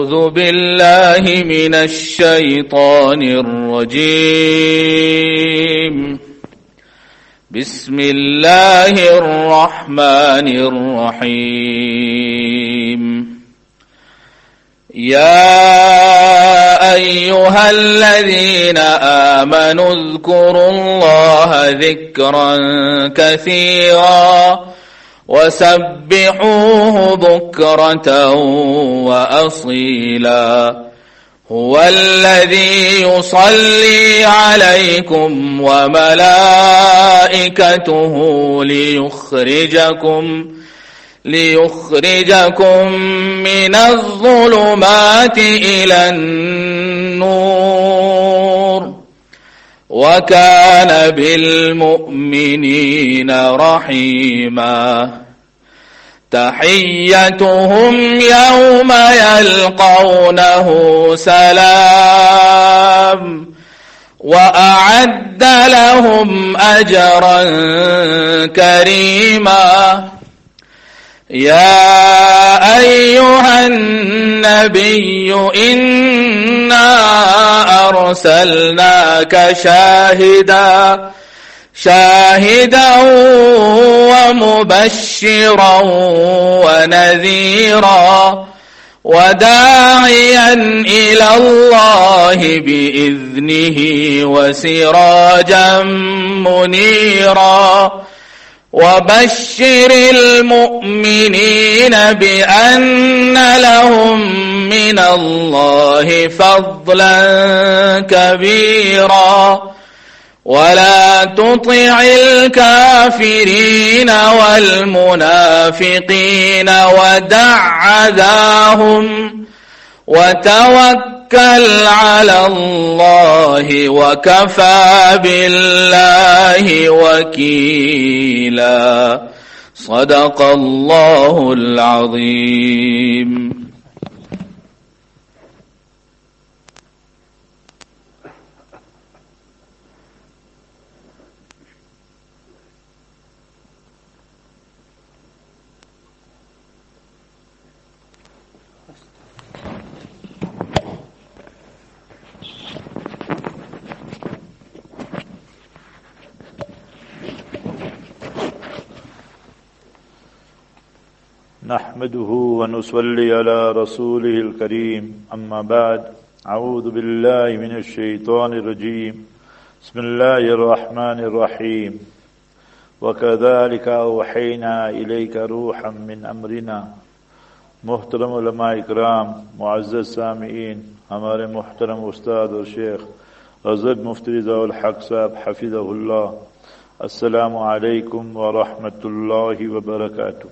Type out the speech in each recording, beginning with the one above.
أعوذ بالله من الشيطان الرجيم. بسم الله الرحمن الرحيم. يا أيها الذين آمنوا اذكروا الله ذكرا كثيرا وسبحوه بكرة وأصيلا. هو الذي يصلي عليكم وملائكته ليخرجكم من الظلمات إلى النور وكان بالمؤمنين رحيما. تحيتهم يوم يلقونه سلام وأعد لهم أجرا كريما. يا أيها النبي إنا أرسلناك شاهدا ومبشرا ونذيرا وداعيا إلى الله بإذنه وسراجا منيرا. وبشر المؤمنين بأن لهم من الله فضلا كبيرا. ولا تطع الكافرين والمنافقين ودع أذاهم وتوكل على الله وكفى بالله وكيلا. صدق الله العظيم. نحمده ونصلي على رسوله الكريم. أما بعد، أعوذ بالله من الشيطان الرجيم. بسم الله الرحمن الرحيم. وكذلك أوحينا إليك روحا من أمرنا. محترم علماء اکرام، معزز سامعین، ہمارے محترم استاد اور شیخ حضرت مفتی رضا الحق صاحب حفظہ اللہ، السلام علیکم ورحمۃ اللہ وبرکاتہ۔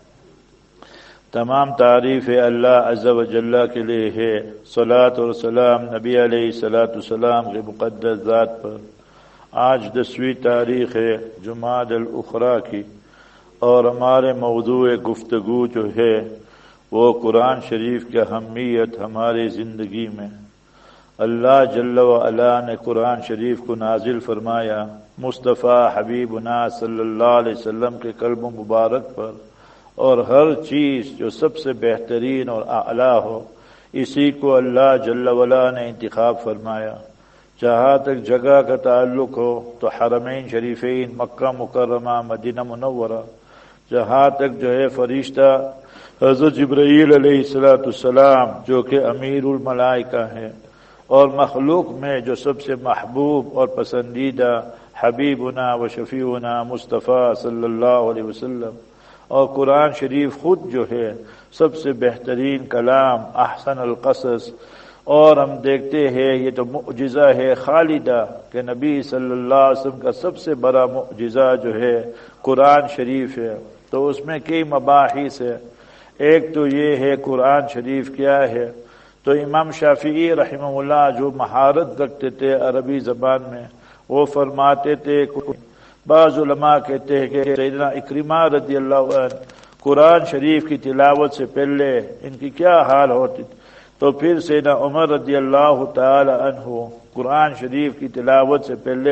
تمام تعریف اللہ عز و جل کے لیے ہے، صلاۃ و سلام نبی علیہ الصلاۃ والسلام کے مقدس ذات پر۔ آج 10ویں تاریخ ہے جمادی الاخری کی، اور ہمارے موضوع گفتگو جو ہے وہ قرآن شریف کی اہمیت ہماری زندگی میں۔ اللہ جل و علا نے قرآن شریف کو نازل فرمایا مصطفیٰ حبیبنا صلی اللہ علیہ وسلم کے قلب مبارک پر، اور ہر چیز جو سب سے بہترین اور اعلیٰ ہو اسی کو اللہ جل وعلا نے انتخاب فرمایا۔ جہاں تک جگہ کا تعلق ہو تو حرمین شریفین مکہ مکرمہ مدینہ منورہ، جہاں تک جو ہے فرشتہ حضرت جبرائیل علیہ السلام جو کہ امیر الملائکہ ہیں، اور مخلوق میں جو سب سے محبوب اور پسندیدہ حبیبنا و شفیعنا مصطفیٰ صلی اللہ علیہ وسلم، اور قرآن شریف خود جو ہے سب سے بہترین کلام، احسن القصص۔ اور ہم دیکھتے ہیں یہ تو معجزہ ہے خالدہ کہ نبی صلی اللہ علیہ وسلم کا سب سے بڑا معجزہ جو ہے قرآن شریف ہے۔ تو اس میں کئی مباحث ہے۔ ایک تو یہ ہے قرآن شریف کیا ہے، تو امام شافعی رحمہ اللہ جو مہارت رکھتے تھے عربی زبان میں، وہ فرماتے تھے، بعض علماء کہتے ہیں کہ سیدنا اکرمہ رضی اللہ عنہ قرآن شریف کی تلاوت سے پہلے ان کی کیا حال ہوتی، تو پھر سیدنا عمر رضی اللہ تعالی عنہ قرآن شریف کی تلاوت سے پہلے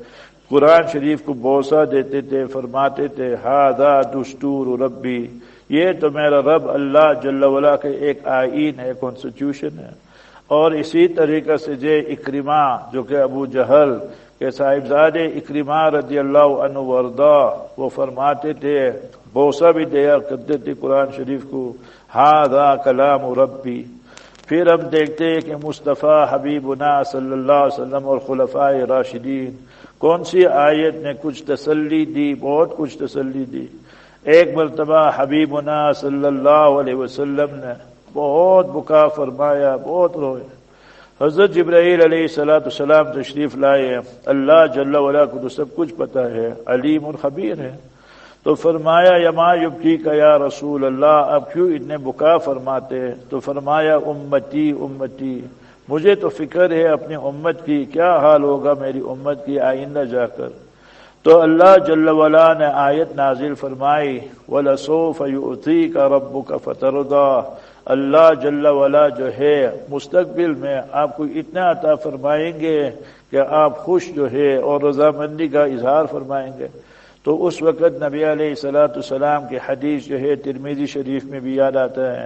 قرآن شریف کو بوسہ دیتے تھے، فرماتے تھے ہذا دستور ربی، یہ تو میرا رب اللہ جل وعلا کے ایک آئین ہے، کانسٹیٹیوشن ہے۔ اور اسی طریقے سے اکرمہ جو کہ ابو جہل کے صاحبزادے اکرمہ رضی اللہ عنہ وارضا، وہ فرماتے تھے، بوسہ بھی دیا کرتے تھے قرآن شریف کو، ھذا کلام ربی۔ پھر ہم دیکھتے ہیں کہ مصطفیٰ حبیبنا صلی اللہ علیہ وسلم اور خلفائے راشدین کون سی آیت نے کچھ تسلی دی، بہت کچھ تسلی دی۔ ایک مرتبہ حبیبنا صلی اللہ علیہ وسلم نے بہت بکا فرمایا، بہت روئے۔ حضرت جبرائیل علیہ السلام تشریف لائے، اللہ جل وعلا کو تو سب کچھ پتہ ہے، علیم اور خبیر ہے، تو فرمایا یما یبکیک یا رسول اللہ، اب کیوں اتنے بکا فرماتے؟ تو فرمایا امتی امتی، مجھے تو فکر ہے اپنی امت کی، کیا حال ہوگا میری امت کی آئندہ جا کر۔ تو اللہ جل وعلا نے آیت نازل فرمائی، وَلَسَوْفَ يُؤْتِيكَ رَبُّكَ فَتَرْضَىٰ، اللہ جل وعلا جو ہے مستقبل میں آپ کو اتنا عطا فرمائیں گے کہ آپ خوش جو ہے اور رضامندی کا اظہار فرمائیں گے۔ تو اس وقت نبی علیہ السلام کی حدیث جو ہے ترمذی شریف میں بھی یاد آتا ہے،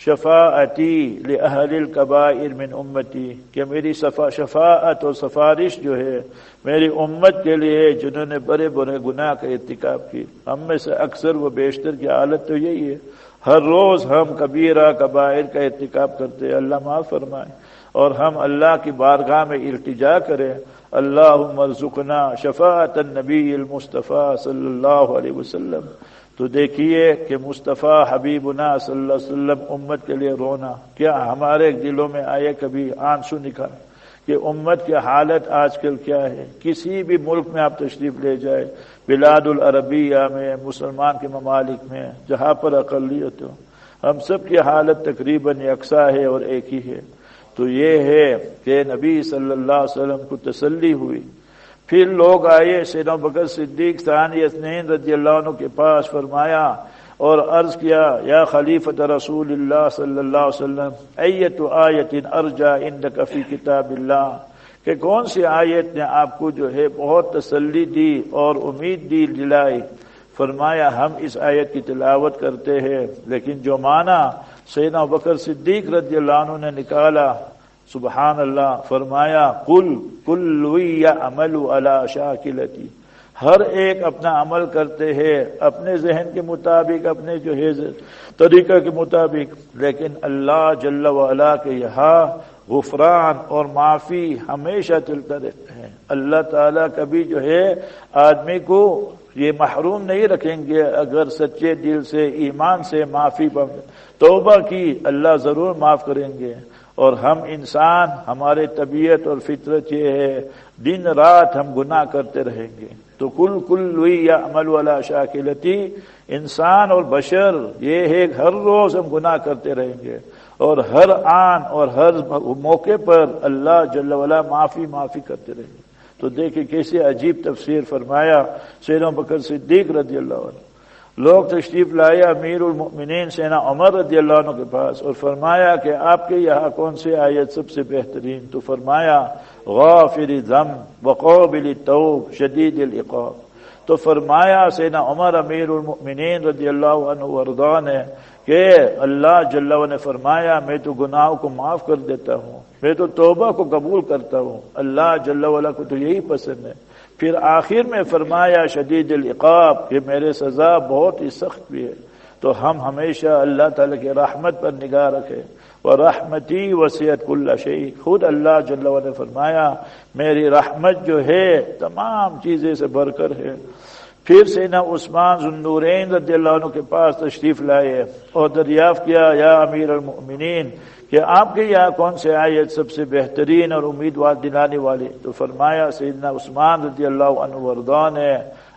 شفاعتی لأہل الکبائر من امتی، کہ میری شفاعت اور سفارش جو ہے میری امت کے لیے جنہوں نے بڑے بڑے گناہ کا ارتکاب کی۔ ہم میں سے اکثر و بیشتر کی حالت تو یہی ہے، ہر روز ہم کبیرہ کبائر کا ارتکاب کرتے ہیں، اللہ معاف فرمائے، اور ہم اللہ کی بارگاہ میں التجا کریں، اللہم ارزقنا شفاعت النبی المصطفیٰ صلی اللہ علیہ وسلم۔ تو دیکھیے کہ مصطفیٰ حبیبنا صلی اللہ علیہ وسلم امت کے لیے رونا، کیا ہمارے دلوں میں آئے کبھی آنسو نکال کہ امت کی حالت آج کل کیا ہے؟ کسی بھی ملک میں آپ تشریف لے جائے، بلاد العربیہ میں، مسلمان کے ممالک میں، جہاں پر اقلیت ہو، ہم سب کی حالت تقریباً یکساں ہے اور ایک ہی ہے۔ تو یہ ہے کہ نبی صلی اللہ علیہ وسلم کو تسلی ہوئی۔ پھر لوگ آئے سیدنا بکر صدیق ثانی اثنین رضی اللہ عنہ کے پاس، فرمایا اور عرض کیا، یا خلیفۃ رسول اللہ صلی اللہ علیہ وسلم، ایت آیت ارجا عندک فی کتاب اللہ، کہ کون سی آیت نے آپ کو جو ہے بہت تسلی دی اور امید دلائی؟ فرمایا ہم اس آیت کی تلاوت کرتے ہیں، لیکن جو معنی سیدنا بکر صدیق رضی اللہ عنہ نے نکالا، سبحان اللہ، فرمایا قل کل یعمل علی شاکلتی، ہر ایک اپنا عمل کرتے ہیں اپنے ذہن کے مطابق، اپنے جو ہے طریقہ کے مطابق، لیکن اللہ جل وعلا کے یہاں غفران اور معافی ہمیشہ چلتا رہتا ہے۔ اللہ تعالیٰ کبھی جو ہے آدمی کو یہ محروم نہیں رکھیں گے، اگر سچے دل سے ایمان سے معافی توبہ کی، اللہ ضرور معاف کریں گے۔ اور ہم انسان، ہمارے طبیعت اور فطرت یہ ہے دن رات ہم گناہ کرتے رہیں گے۔ تو کل یعمل علی شاکلتی، انسان اور بشر یہ ہے ہر روز ہم گناہ کرتے رہیں گے، اور ہر آن اور ہر موقع پر اللہ جل وعلا معافی کرتے رہیں گے۔ تو دیکھیں کیسے عجیب تفسیر فرمایا سیدنا بکر صدیق رضی اللہ عنہ۔ لوگ تشریف لائے امیر المؤمنین سیدنا عمر رضی اللہ عنہ کے پاس اور فرمایا کہ آپ کے یہاں کون سی آیت سب سے بہترین؟ تو فرمایا غافر الذنب وقابل التوب شدید العقاب۔ تو فرمایا سیدنا عمر امیر المؤمنین رضی اللہ عنہ وارضا نے کہ اللہ جل وعلا نے فرمایا میں تو گناہوں کو معاف کر دیتا ہوں، میں تو توبہ کو قبول کرتا ہوں، اللہ جل وعلا کو تو یہی پسند ہے۔ پھر آخر میں فرمایا شدید العقاب، کہ میرے سزا بہت ہی سخت بھی ہے۔ تو ہم ہمیشہ اللہ تعالیٰ کی رحمت پر نگاہ رکھیں، وَرَحْمَتِي وَسِعَتْ كُلَّ شَيْءٍ، خود اللہ جل وعلا نے فرمایا میری رحمت جو ہے تمام چیزیں سے بڑھ کر ہے۔ پھر سیدنا عثمان ذو النورین رضی اللہ عنہ کے پاس تشریف لائے اور دریافت کیا، یا امیر المؤمنین کہ آپ کے یہاں کون سے آیت سب سے بہترین اور امیدوار دلانے والی؟ تو فرمایا سیدنا عثمان رضی اللہ عنہ وارضا نے،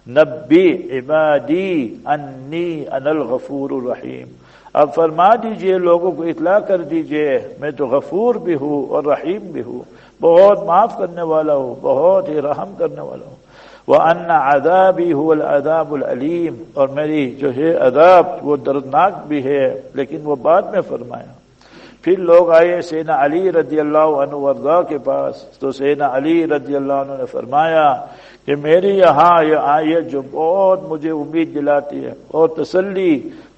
نبی عبادی انی انا الغفور الرحیم، اب فرما دیجئے لوگوں کو اطلاع کر دیجئے میں تو غفور بھی ہوں اور رحیم بھی ہوں، بہت معاف کرنے والا ہوں، بہت ہی رحم کرنے والا ہوں۔ وَأَنَّ عَذَابِي هُوَ الْعَذَابُ الْعَلِيمُ، اور میری جو ہے عذاب وہ دردناک بھی ہے، لیکن وہ بعد میں فرمایا۔ پھر لوگ آئے سیدنا علی رضی اللہ عنہ وارضا کے پاس، تو سیدنا علی رضی اللہ عنہ نے فرمایا کہ میری یہاں یہ آیت جو بہت مجھے امید دلاتی ہے اور تسلی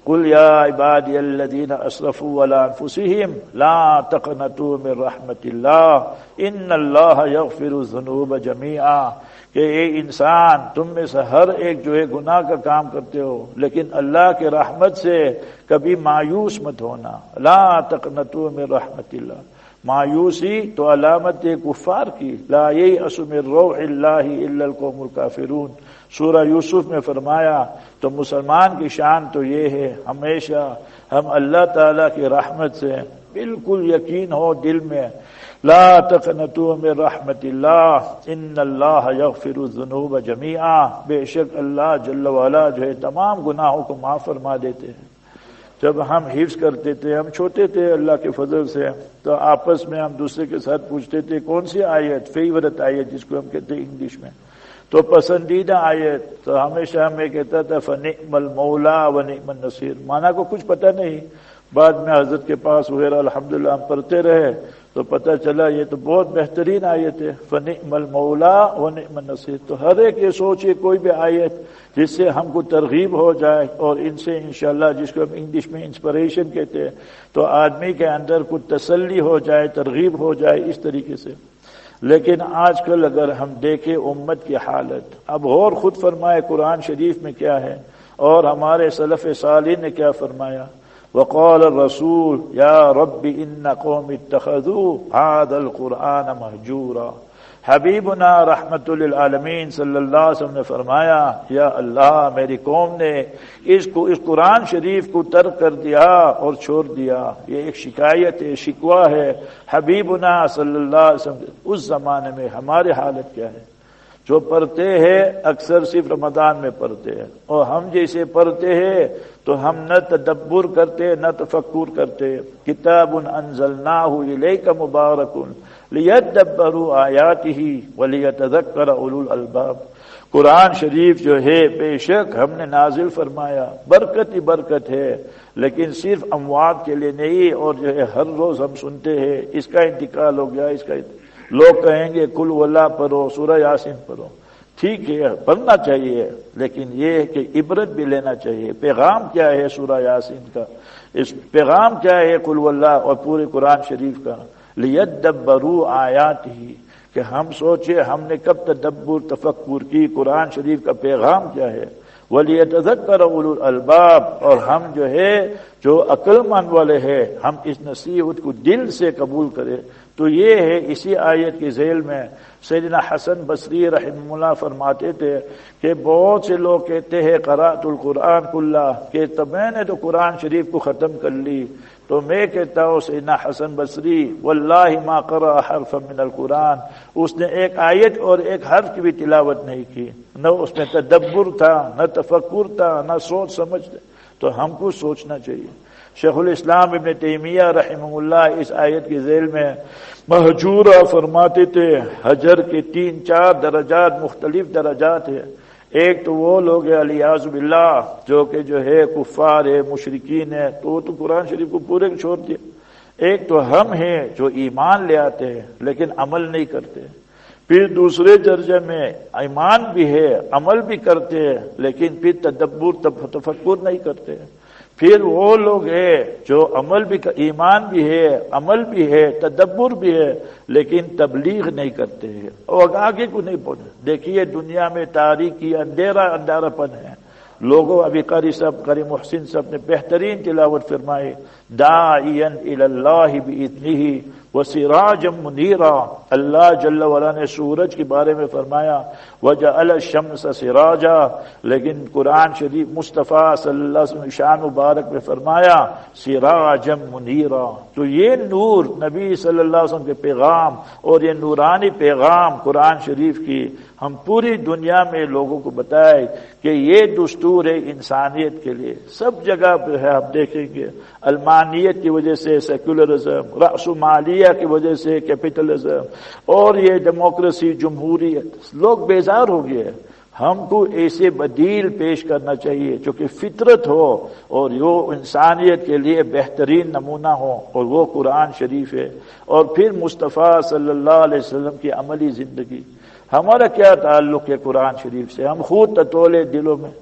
قل یا عبادی الذین اسرفوا علی انفسہم لا تقنطوا من رحمت اللہ ان اللہ یغفر الذنوب جمیعا، کہ اے انسان تم میں سے ہر ایک جو ہے گناہ کا کام کرتے ہو لیکن اللہ کے رحمت سے کبھی مایوس مت ہونا. لا تقنطوا من رحمت اللہ، مایوسی تو علامت کفار کی. لا ییأس من روح اللہ الا القوم الکافرون، سورہ یوسف میں فرمایا. تو مسلمان کی شان تو یہ ہے ہمیشہ ہم اللہ تعالیٰ کی رحمت سے بالکل یقین ہو دل میں. لا تقنطوا من رحمت اللہ ان اللہ یغفر الذنوب جمیعا، بے شک اللہ جل وعلا جو ہے تمام گناہوں کو معاف فرما دیتے ہیں. جب ہم حفظ کرتے تھے، ہم چھوٹے تھے اللہ کے فضل سے، تو آپس میں ہم دوسرے کے ساتھ پوچھتے تھے کون سی آیت، فیورٹ آیت جس کو ہم کہتے ہیں انگلش میں، تو پسندیدہ آیت. تو ہمیشہ ہمیں کہتا تھا فنعم المولا ونعم النصیر. معنی کو کچھ پتہ نہیں، بعد میں حضرت کے پاس وغیرہ الحمدللہ ہم پڑھتے رہے تو پتہ چلا یہ تو بہت بہترین آیت ہے، فنعم المولا ونعم النصیر. تو ہر ایک یہ سوچے کوئی بھی آیت جس سے ہم کو ترغیب ہو جائے، اور ان سے انشاءاللہ جس کو ہم انگلش میں انسپریشن کہتے ہیں، تو آدمی کے اندر کچھ تسلی ہو جائے، ترغیب ہو جائے اس طریقے سے. لیکن آج کل اگر ہم دیکھیں امت کی حالت، اب اور خود فرمائے قرآن شریف میں کیا ہے اور ہمارے سلف صالح نے کیا فرمایا. وقال الرسول یا رب ان قوم اتخذوا هذا القرآن مہجورا. حبیبنا رحمت للعالمین صلی اللہ علیہ وسلم نے فرمایا یا اللہ میری قوم نے اس قرآن شریف کو ترک کر دیا اور چھوڑ دیا. یہ ایک شکایت ہے، شکوہ ہے حبیبنا صلی اللہ علیہ وسلم. اس زمانے میں ہماری حالت کیا ہے؟ جو پڑھتے ہیں اکثر صرف رمضان میں پڑھتے ہیں، اور ہم جیسے پڑھتے ہیں تو ہم نہ تدبر کرتے نہ تفکر کرتے. کتاب انزلناہ الیک مبارک لیدبروا آیاتہ ولیتذکر اولو الالباب. قرآن شریف جو ہے بے شک ہم نے نازل فرمایا، برکت ہی برکت ہے، لیکن صرف اموات کے لیے نہیں. اور جو ہے ہر روز ہم سنتے ہیں اس کا انتقال ہو گیا، اس کا لوگ کہیں گے کل واللہ پڑھو، سورہ یاسین پڑھو. ٹھیک ہے پڑھنا چاہیے، لیکن یہ ہے کہ عبرت بھی لینا چاہیے. پیغام کیا ہے سورہ یاسین کا، اس پیغام کیا ہے قل واللہ اور پورے قرآن شریف کا؟ لیدبروا آیاتہ، کہ ہم سوچے ہم نے کب تدبر تفکر کی قرآن شریف کا پیغام کیا ہے. وَلِيَتَذَكَّرَ أُولُو الْأَلْبَابِ، اور ہم جو ہے جو عقل مند والے ہیں ہم اس نصیحت کو دل سے قبول کریں. تو یہ ہے اسی آیت کی ذیل میں سیدنا حسن بصری رحمہ اللہ فرماتے تھے کہ بہت سے لوگ کہتے ہیں قرأت القرآن کلہ، کہ تب میں نے تو قرآن شریف کو ختم کر لی. تو میں کہتا ہوں سیدنا حسن بصری واللہ ما قرأ حرفا من القرآن، اس نے ایک آیت اور ایک حرف کی بھی تلاوت نہیں کی، نہ اس میں تدبر تھا، نہ تفکر تھا، نہ سوچ سمجھ. تو ہم کو سوچنا چاہیے. شیخ الاسلام ابن تیمیہ رحمہ اللہ اس آیت کی ذیل میں مہجورہ فرماتے تھے حجر کے 3-4 درجات، مختلف درجات ہیں. ایک تو وہ لوگ ہیں الیاذ باللہ جو کہ جو ہے کفار ہے، مشرکین ہے، تو قرآن شریف کو پورے چھوڑ دیا. ایک تو ہم ہیں جو ایمان لے آتے ہیں لیکن عمل نہیں کرتے. پھر دوسرے درجے میں ایمان بھی ہے، عمل بھی کرتے ہیں، لیکن پھر تدبر تفکر نہیں کرتے. پھر وہ لوگ ہیں جو عمل بھی، ایمان بھی ہے، عمل بھی ہے، تدبر بھی ہے، لیکن تبلیغ نہیں کرتے ہیں اور آگے کو نہیں پہنچے. دیکھیے دنیا میں تاریکی اندھیرا پن ہے. لوگوں ابھی قاری محسن صاحب نے بہترین تلاوت فرمائی، داعیا الی اللہ باذنہ وسراجا منیرا. اللہ جل وعلا نے سورج کے بارے میں فرمایا وجعل الشمس سراجا، لیکن قرآن شریف مصطفیٰ صلی اللہ علیہ وسلم شان مبارک میں فرمایا سراجا منیرا. تو یہ نور نبی صلی اللہ علیہ وسلم کے پیغام اور یہ نورانی پیغام قرآن شریف کی ہم پوری دنیا میں لوگوں کو بتائے کہ یہ دستور ہے انسانیت کے لیے. سب جگہ پہ ہے، آپ دیکھیں گے علمانیت کی وجہ سے سیکولرزم، رأسمالیہ کی وجہ سے کیپٹلزم، اور یہ ڈیموکریسی، جمہوریت، لوگ بیزار ہو گئے. ہم کو ایسے بدیل پیش کرنا چاہیے جو کہ فطرت ہو اور جو انسانیت کے لیے بہترین نمونہ ہو، اور وہ قرآن شریف ہے. اور پھر مصطفیٰ صلی اللہ علیہ وسلم کی عملی زندگی. ہمارا کیا تعلق ہے قرآن شریف سے؟ ہم خود تتولے دلوں میں.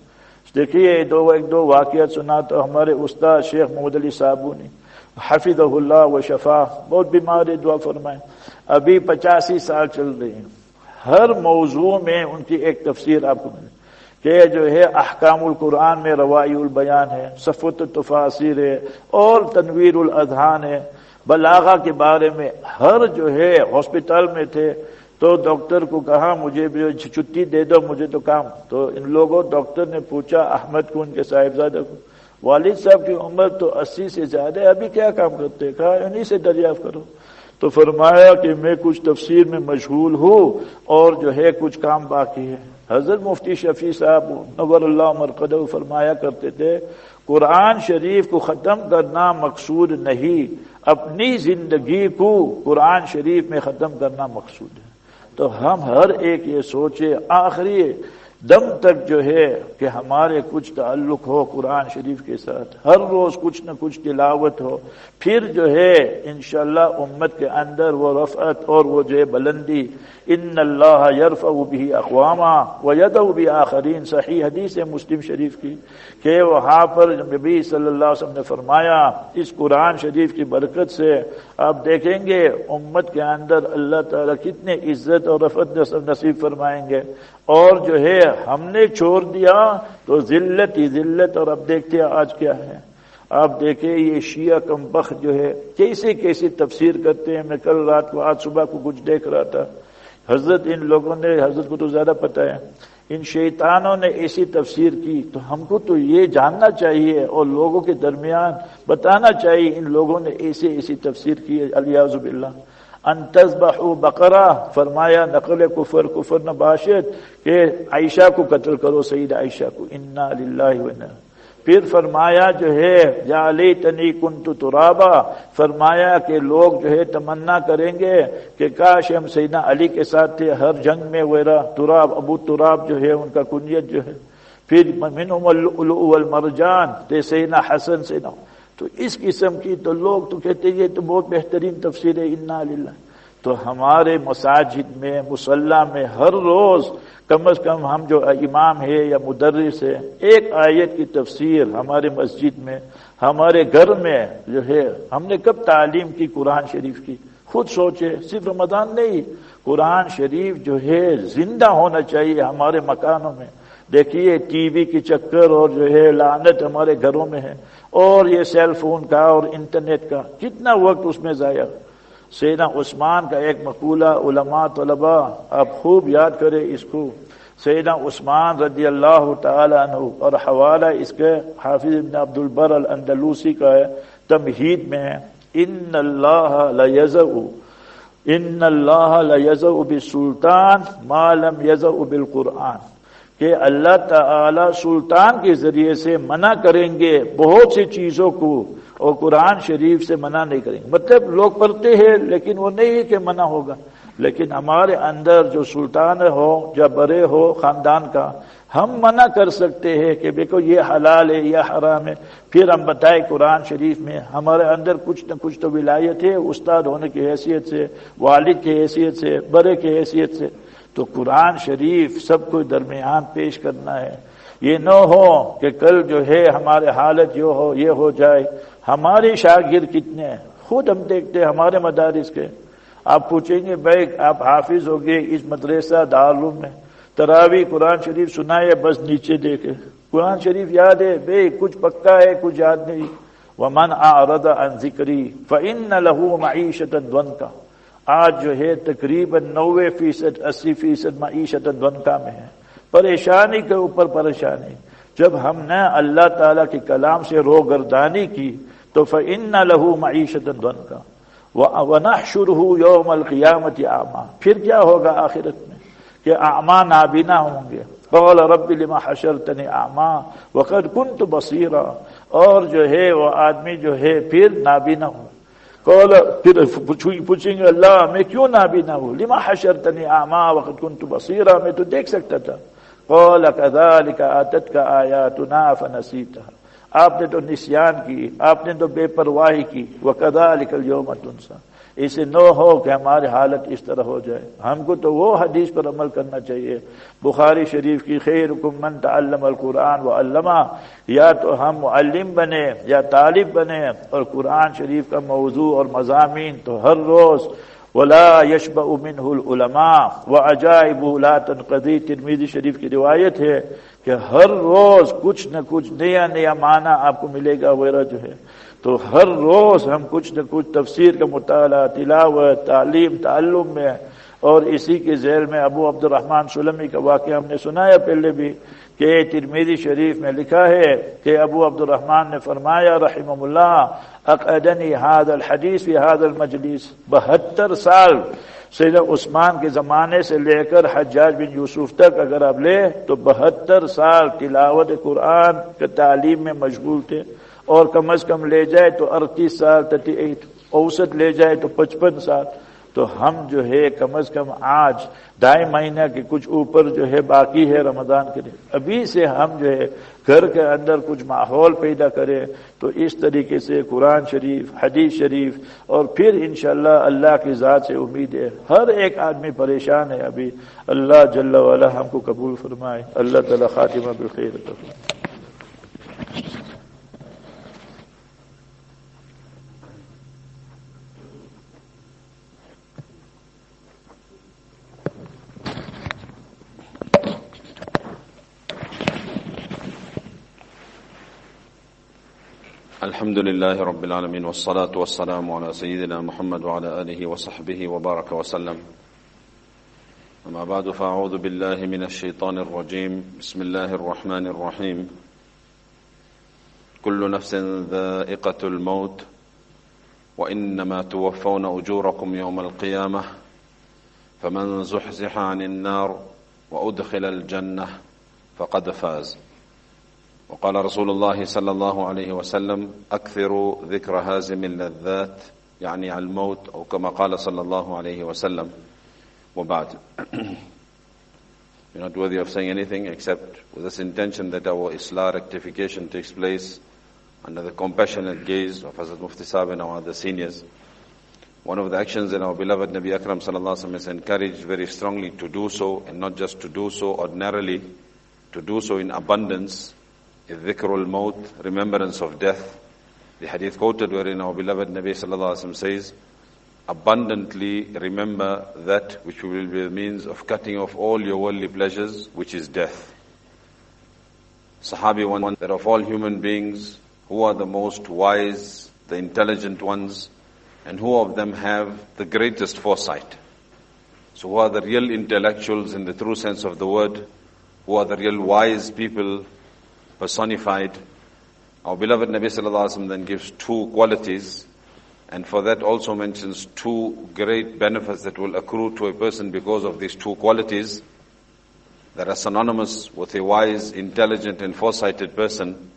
دیکھیے ایک دو واقعات سنا تو ہمارے استاد شیخ محمد علی صابونی حفظہ اللہ و شفا بہت بیمار ہے، دعا فرمائیں، ابھی 85 سال چل رہے ہیں، ہر موضوع میں ان کی ایک تفسیر آپ کو ملے کہ جو ہے احکام القرآن میں روائی البیان ہے، صفوت التفاسیر ہے اور تنویر الاذہان ہے، بلاغہ کے بارے میں ہر جو ہے ہاسپٹل میں تھے تو ڈاکٹر کو کہا مجھے بھی چھٹی دے دو، مجھے تو کام، تو ان لوگوں ڈاکٹر نے پوچھا احمد کو، ان کے صاحبزادہ کو، والد صاحب کی عمر تو 80 سے زیادہ ہے، ابھی کیا کام کرتے؟ کہا انہی سے دریافت کرو۔ تو فرمایا کہ میں کچھ تفسیر میں مشغول ہوں اور جو ہے کچھ کام باقی ہے۔ حضرت مفتی شفیع صاحب نور اللہ مرقدہ فرمایا کرتے تھے قرآن شریف کو ختم کرنا مقصود نہیں، اپنی زندگی کو قرآن شریف میں ختم کرنا مقصود ہے۔ تو ہم ہر ایک یہ سوچے آخری دم تک جو ہے کہ ہمارے کچھ تعلق ہو قرآن شریف کے ساتھ، ہر روز کچھ نہ کچھ تلاوت ہو، پھر جو ہے انشاءاللہ امت کے اندر وہ رفعت اور وہ جو ہے بلندی، ان اللہ یرفع به اقواما ویدع بآخرین، صحیح حدیث ہے مسلم شریف کی کہ وہاں پر نبی صلی اللہ علیہ وسلم نے فرمایا اس قرآن شریف کی برکت سے آپ دیکھیں گے امت کے اندر اللہ تعالیٰ کتنے عزت اور رفعت نصیب فرمائیں گے، اور جو ہے ہم نے چھوڑ دیا تو ذلت ہی ذلت۔ اور اب دیکھتے ہیں آج کیا ہے، آپ دیکھیں یہ شیعہ کم بخت جو ہے کیسی تفسیر کرتے ہیں۔ میں کل رات کو آج صبح کو کچھ دیکھ رہا تھا، حضرت ان لوگوں نے، حضرت کو تو زیادہ پتہ ہے، ان شیطانوں نے ایسی تفسیر کی، تو ہم کو تو یہ جاننا چاہیے اور لوگوں کے درمیان بتانا چاہیے ان لوگوں نے ایسی تفسیر کی ہے، الیاذ باللہ۔ ان تذبحوا بقرہ، فرمایا نقل کفر نباشت کہ عائشہ کو قتل کرو، سیدہ عائشہ کو، انا للہ و انا۔ پھر فرمایا جو ہے یا لیتنی کنت ترابا، فرمایا کہ لوگ جو ہے تمنا کریں گے کہ کاش ہم سیدنا علی کے ساتھ تھے ہر جنگ میں وغیرہ، تراب ابو تراب جو ہے ان کا کنیت جو ہے۔ پھر منہم اللؤلؤ والمرجان، سیدنا حسن سیدنا، تو اس قسم کی تو لوگ تو کہتے ہیں یہ تو بہت بہترین تفسیر ہے، انا للہ۔ تو ہمارے مساجد میں مصلی میں ہر روز کم از کم ہم جو امام ہے یا مدرس ہے ایک آیت کی تفسیر ہمارے مسجد میں، ہمارے گھر میں جو ہے، ہم نے کب تعلیم کی قرآن شریف کی؟ خود سوچے، صرف رمضان نہیں، قرآن شریف جو ہے زندہ ہونا چاہیے ہمارے مکانوں میں۔ دیکھیے ٹی وی کی چکر اور جو ہے لعنت ہمارے گھروں میں ہے، اور یہ سیل فون کا اور انٹرنیٹ کا کتنا وقت اس میں ضائع۔ سیدنا عثمان کا ایک مقولہ علماء طلباء آپ خوب یاد کریں اس کو، سیدنا عثمان رضی اللہ تعالی عنہ، اور حوالہ اس کے حافظ ابن عبد البر الاندلوسی کا ہے، تمہید میں ہے، ان اللہ لیزع بالسلطان ما لم یزع بالقرآن، کہ اللہ تعالی سلطان کے ذریعے سے منع کریں گے بہت سی چیزوں کو اور قرآن شریف سے منع نہیں کریں گے۔ مطلب لوگ پڑھتے ہیں لیکن وہ نہیں کہ منع ہوگا، لیکن ہمارے اندر جو سلطان ہو یا بڑے ہو خاندان کا، ہم منع کر سکتے ہیں کہ دیکھو یہ حلال ہے یا حرام ہے، پھر ہم بتائیں قرآن شریف میں ہمارے اندر کچھ نہ کچھ تو ولایت ہے، استاد ہونے کی حیثیت سے، والد کی حیثیت سے، بڑے کی حیثیت سے، تو قرآن شریف سب کو درمیان پیش کرنا ہے۔ یہ نہ ہو کہ کل جو ہے ہمارے حالت یہ ہو جائے۔ ہمارے شاگرد کتنے ہیں خود ہم دیکھتے ہیں ہمارے مدارس کے، آپ پوچھیں گے بھائی آپ حافظ ہو گئے اس مدرسہ دارالعلوم میں، تراویح قرآن شریف سنائے بس نیچے دیکھے، قرآن شریف یاد ہے بھائی کچھ پکا ہے کچھ یاد نہیں۔ ومن اعرض عن ذکری فإن له معیشۃ ضنکا، آج جو ہے تقریباً 90% 80% معیشت ضنکا میں ہے، پریشانی کے اوپر پریشانی۔ جب ہم نے اللہ تعالیٰ کے کلام سے روگردانی کی تو فإن له معیشۃ ضنکا وَنَحْشُرُهُ يَوْمَ الْقِيَامَةِ أَعْمَى، پھر کیا ہوگا آخرت میں کہ اعمیٰ نابینا ہوں گے۔ قال رب لما حشرتنی اعمیٰ وقد كنت بصیرا، اور جو ہے وہ آدمی جو ہے پھر نابینا ہوں، پھر پوچھیں گے اللہ میں کیوں نابینا ہوں، لما حشرتنی اعمیٰ وقد كنت بصیرا، میں تو دیکھ سکتا تھا۔ قال كذلك آتتك آیاتنا فنسیتها، آپ نے تو نسیان کی، آپ نے تو بے پرواہی کی، وَكَذَلِكَ الْيَوْمَ تُنْسَى، इसे न हो कि हमारी हालत इस तरह हो जाए। हमको तो वो हदीस पर अमल करना चाहिए, बुखारी शरीफ की खैरुकुम मन तअल्लम अल कुरान व अल्लमा, या तो हम मुअल्लिम बने या तालिब बने, और कुरान शरीफ का मौजू और मज़ामीन तो हर रोज वला यशबअ मिनहुल उलमा व अजाइबु ला तनक़दी, तिरमिज़ी शरीफ की रिवायत है कि हर रोज कुछ न कुछ नया नया माना आपको मिलेगा वगैरह जो है। तो हर रोज हम कुछ न कुछ तफसीर का मुताला, तिलावत, तालीम, ताल्लुम में, और इसी के झेल में अबू अब्दुर्रहमान सुलमी का वाक़या हमने सुनाया पहले भी कि तिरमिज़ी शरीफ में लिखा है कि अबू अब्दुर्रहमान ने फरमाया रहइमहुल्लाह, अक़अदनी हाज़ल हदीस फ़ी हाज़ल मजलिस, 72 साल सैयदना उस्मान के ज़माने से लेकर हज्जाज बिन यूसुफ तक अगर आप ले तो 72 साल तिलावत कुरान के तालीम में मशगूल थे, और कम अज कम ले जाए तो 38 साल, 38 औसत ले जाए तो 55 साल। तो हम जो है कम अज कम आज 2.5 महीना के कुछ ऊपर जो है बाकी है रमजान के लिए, अभी से हम जो है घर के अंदर कुछ माहौल पैदा करें तो इस तरीके से कुरान शरीफ, हदीस शरीफ, और फिर इंशाअल्लाह अल्लाह की ज़ात से उम्मीद है। हर एक आदमी परेशान है अभी, अल्लाह जल्ला वाला हमको कबूल फरमाए, अल्लाह ताला खातिमा बिल खैर करे। अल्हम्दुलिल्लाहि रब्बिल आलमीन वस्सलातु वस्सलामु अला सय्यिदिना मुहम्मद व अला आलिहि व सहबिहि व बारक व सल्लम। अम्मा बअद फअऊज़ु बिल्लाहि मिनश शैतानिर रजीम। बिस्मिल्लाहिर रहमानिर रहीम। कुल्लु नफ्सिन ज़ाइक़तुल मौत व इन्नमा तुवफ़्फ़ौना उजूरकुम यौमल क़ियामह फमन ज़ुहज़िहा अनिन नार व उदख़िलल जन्नह फ़क़द फ़ाज़। وقال رسول الله صلى الله عليه وسلم أكثروا ذكر هازم اللذات، يعني على الموت، أو كما قال صلى الله عليه وسلم. وبعد. We're not worthy of saying anything except with this intention that our Islah rectification takes place under the compassionate gaze of Hazrat Mufti Sahib and our other seniors. One of the actions that our beloved Nabi Akram sallallahu alaihi wasallam has encouraged very strongly to do so, and not just to do so ordinarily, to do so in abundance, is dhikrul maut, remembrance of death. The hadith quoted wherein our beloved Nabi sallallahu alaihi wasallam says, abundantly remember that which will be the means of cutting off all your worldly pleasures, which is death. Sahabi one, that of all human beings, who are the most wise, the intelligent ones, and who of them have the greatest foresight? So who are the real intellectuals in the true sense of the word? Who are the real wise people personified? Our beloved Nabi sallallahu alaihi wasallam then gives 2 qualities, and for that also mentions 2 great benefits that will accrue to a person because of these 2 qualities that are synonymous with a wise, intelligent and foresighted person.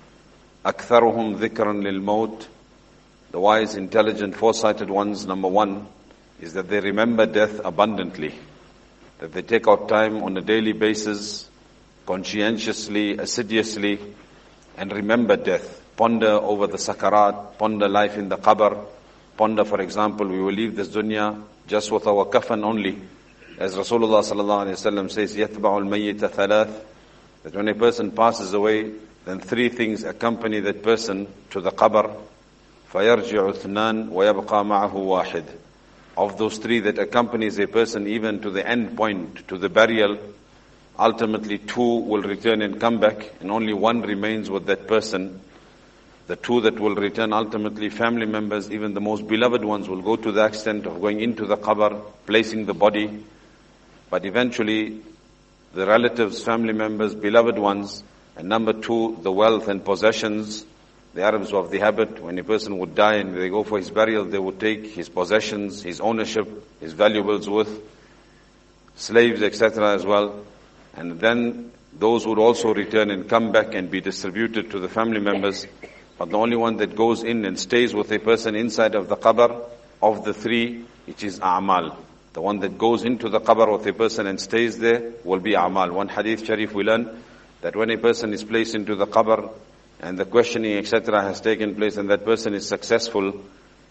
أكثرهم ذكرا للموت, the wise, intelligent, foresighted ones, number 1 is that they remember death abundantly, that they take out time on a daily basis, conscientiously, assiduously, and remember death. Ponder over the sakarat, ponder life in the qabr, ponder, for example, we will leave this dunya just with our kafan only. As Rasulullah sallallahu alaihi wasallam says, يَتْبَعُ الْمَيِّتَ ثَلَاث, that when a person passes away, then 3 things accompany that person to the qabr. فَيَرْجِعُ اثْنَانِ وَيَبْقَى مَعَهُ وَاحِدٌ. Of those 3 that accompanies a person even to the end point, to the burial, ultimately 2 will return and come back, and only 1 remains with that person. The 2 that will return, ultimately family members, even the most beloved ones, will go to the extent of going into the qabr, placing the body. But eventually, the relatives, family members, beloved ones, and number 2, the wealth and possessions. The Arabs were of the habit, when a person would die and they go for his burial, they would take his possessions, his ownership, his valuables with, slaves, etc. as well. And then those would also return and come back and be distributed to the family members. But the only one that goes in and stays with a person inside of the qabr, of the 3, which is a'mal. The one that goes into the qabr with a person and stays there will be a'mal. One hadith sharif we learn that when a person is placed into the qabr and the questioning etc. has taken place and that person is successful,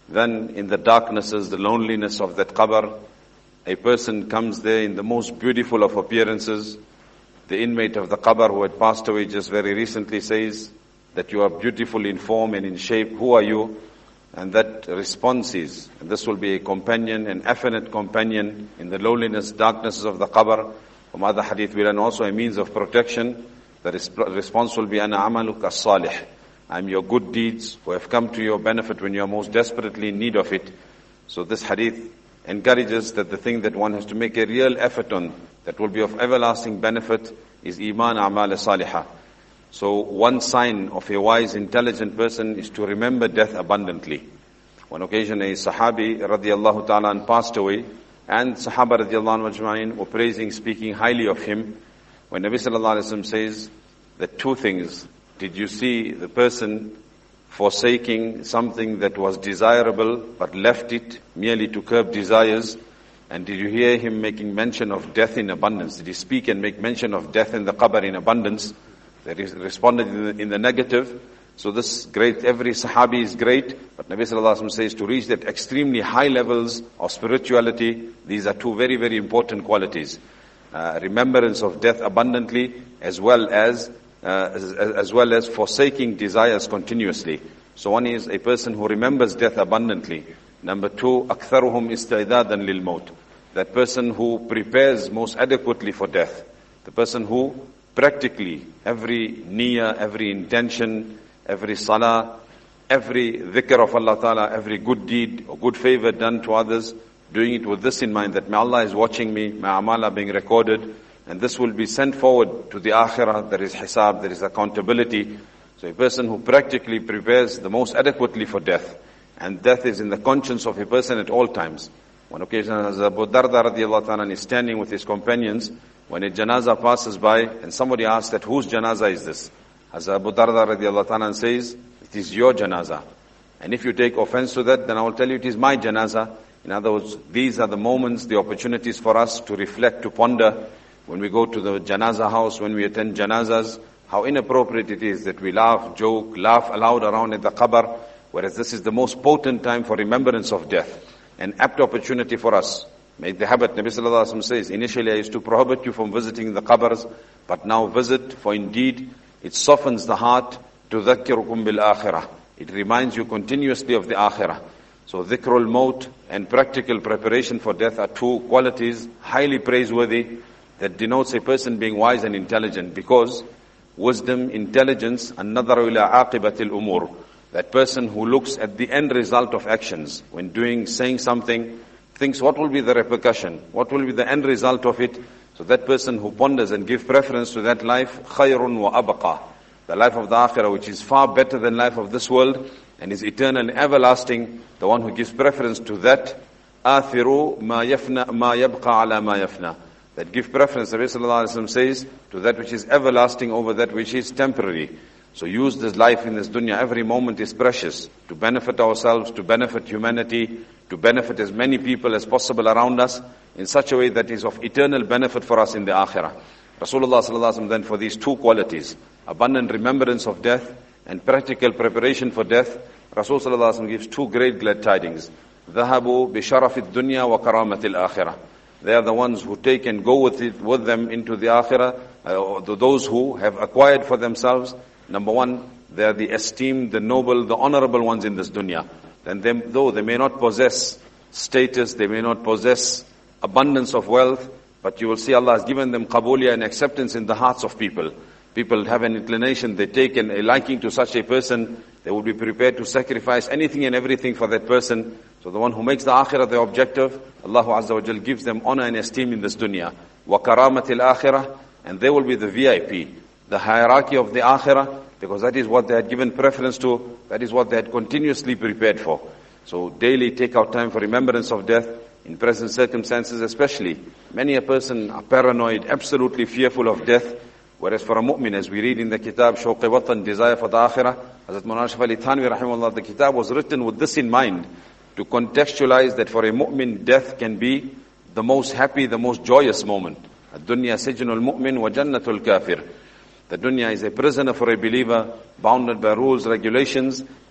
then in the darknesses, the loneliness of that qabr, a person comes there in the most beautiful of appearances. The inmate of the qabr who had passed away just very recently says that you are beautiful in form and in shape. Who are you? And that response is, and this will be a companion, an affinite companion in the loneliness, darknesses of the qabr. From other hadith we learn also a means of protection. The response will be, Ana amaluka as-salih. I am your good deeds who have come to your benefit when you are most desperately in need of it. So this hadith encourages that the thing that one has to make a real effort on, that will be of everlasting benefit, is iman a'mal salihah. So one sign of a wise, intelligent person is to remember death abundantly. One occasion a Sahabi radiallahu ta'ala passed away, and Sahaba radiallahu ajma'in were praising, speaking highly of him. When Nabi sallallahu alayhi wa sallam says that two things, did you see the person forsaking something that was desirable but left it merely to curb desires? And did you hear him making mention of death in abundance? Did he speak and make mention of death in the qabr in abundance? They responded in the negative. So this great, every Sahabi is great, but Nabi sallallahu alaihi wasallam says to reach that extremely high levels of spirituality, these are two very, very important qualities. Remembrance of death abundantly, as well as forsaking desires continuously. So one is a person who remembers death abundantly. Number two, أَكْثَرُهُمْ إِسْتِعْدَادًا لِلْمَوْتِ. That person who prepares most adequately for death. The person who practically, every niyyah, every intention, every salah, every dhikr of Allah Ta'ala, every good deed or good favor done to others, doing it with this in mind, that may Allah is watching me, my amal are being recorded, and this will be sent forward to the akhirah. There is hisab, there is accountability. So a person who practically prepares the most adequately for death, and death is in the conscience of a person at all times. One occasion, as Abu Darda radiallahu ta'ala is standing with his companions, when a janazah passes by, and somebody asks that whose janazah is this? As Abu Darda radiallahu ta'ala says, it is your janazah. And if you take offense to that, then I will tell you it is my janazah. In other words, these are the moments, the opportunities for us to reflect, to ponder. When we go to the janazah house, when we attend janazahs, how inappropriate it is that we laugh, joke, laugh aloud around at the qabr, whereas this is the most potent time for remembrance of death. An apt opportunity for us. Make the habit, Nabi sallallahu alaihi wasallam says, initially I used to prohibit you from visiting the qabrs, but now visit, for indeed it softens the heart. تُذَكِّرُكُمْ بِالْآخِرَةِ. It reminds you continuously of the akhirah. So dhikrul maut and practical preparation for death are two qualities highly praiseworthy that denotes a person being wise and intelligent, because wisdom, intelligence, an-nadharu ila aqibatil umur. That person who looks at the end result of actions, when doing, saying something, thinks what will be the repercussion, what will be the end result of it. So that person who ponders and gives preference to that life, khayrun wa abqa, the life of the akhirah, which is far better than life of this world and is eternal and everlasting, the one who gives preference to that, athiru ma yabqa ala ma yafna. That give preference, Nabi sallallahu alaihi wasallam says, to that which is everlasting over that which is temporary. So use this life in this dunya, every moment is precious, to benefit ourselves, to benefit humanity, to benefit as many people as possible around us, in such a way that is of eternal benefit for us in the akhirah. Rasulullah sallallahu alaihi wasallam then, for these two qualities, abundant remembrance of death and practical preparation for death, Rasul sallallahu alaihi wasallam gives two great glad tidings. ذهبوا بشرف الدنيا وكرامة الآخرة. They are the ones who take and go with them into the akhirah, those who have acquired for themselves. Number one, they are the esteemed, the noble, the honorable ones in this dunya. Then though they may not possess status, they may not possess abundance of wealth, but you will see Allah has given them qabuliyah and acceptance in the hearts of people. People have an inclination, they take a liking to such a person, they will be prepared to sacrifice anything and everything for that person. So the one who makes the akhirah their objective, Allah Azza wa Jal gives them honor and esteem in this dunya. Wa karamatil akhirah, and they will be the VIP, the hierarchy of the akhirah, because that is what they had given preference to, that is what they had continuously prepared for. So daily take out time for remembrance of death, in present circumstances especially. Many a person are paranoid, absolutely fearful of death, whereas for a mu'min, as we read in the kitab, Shawq-e Watan, desire for the akhirah, Hazrat Mawlana Ashraf Ali Thanwi rahimahullah, the kitab was written with this in mind, to contextualize that for a mu'min, death can be the most happy, the most joyous moment. Ad-dunya sijnul mu'min wa jannatul kafir. The dunya is a prisoner for a believer, bounded by rules, regulations,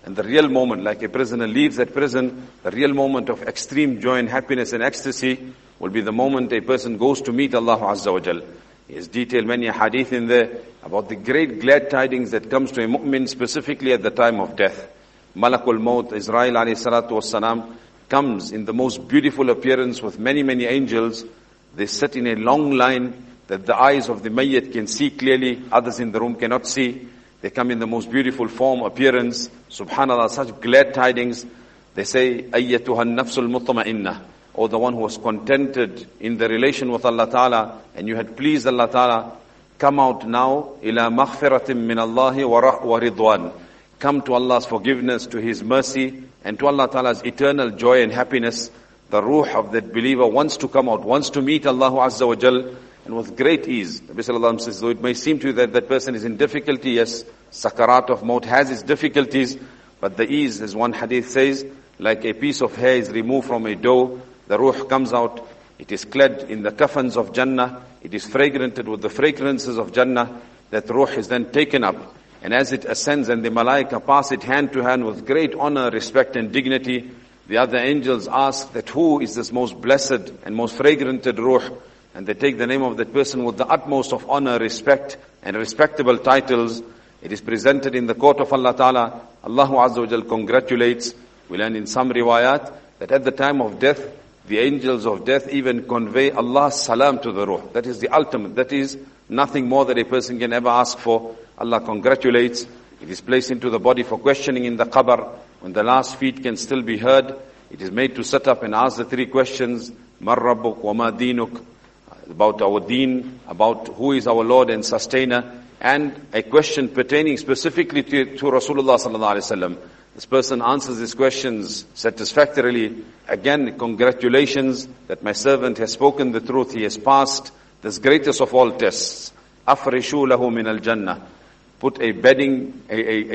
And the real moment, like a prisoner leaves that prison, the real moment of extreme joy and happiness and ecstasy will be the moment a person goes to meet Allah Azza wa Jal. He has detailed many hadith in there about the great glad tidings that comes to a mu'min specifically at the time of death. Malakul Maut, Israel alayhi salatu wassalam, comes in the most beautiful appearance with many, many angels. They sit in a long line that the eyes of the mayyit can see clearly, others in the room cannot see. They come in the most beautiful form, appearance. Subhanallah, such glad tidings. They say, Ayyatuha nafsul mutma'innah. Or the one who was contented in the relation with Allah Ta'ala, and you had pleased Allah Ta'ala, come out now, ila maghfiratin min Allahi wa ridwan. Come to Allah's forgiveness, to His mercy, and to Allah Ta'ala's eternal joy and happiness. The ruh of that believer wants to come out, wants to meet Allah Azza wa Jal, and with great ease. Nabi Sallallahu Alaihi Wasallam says, though it may seem to you that that person is in difficulty, yes, Sakarat of Maut has its difficulties, but the ease, as one hadith says, like a piece of hair is removed from a dough, the ruh comes out, it is clad in the kafans of Jannah, it is fragranted with the fragrances of Jannah, that ruh is then taken up. And as it ascends and the malaika pass it hand to hand with great honor, respect and dignity, the other angels ask that who is this most blessed and most fragranted ruh? And they take the name of that person with the utmost of honor, respect and respectable titles. It is presented in the court of Allah Ta'ala. Allahu Azza wa Jal congratulates. We learn in some riwayat that at the time of death, the angels of death even convey Allah's salam to the ruh. That is the ultimate. That is nothing more that a person can ever ask for. Allah congratulates. It is placed into the body for questioning in the qabr. When the last feet can still be heard, it is made to sit up and ask the three questions. Mar rabbuk wa ma dinuk. About our deen, about who is our Lord and sustainer. And a question pertaining specifically to Rasulullah sallallahu alaihi wasallam. This person answers these questions satisfactorily. Again, congratulations that my servant has spoken the truth. He has passed this greatest of all tests. Afrishu lahu min al-jannah. Put a bedding,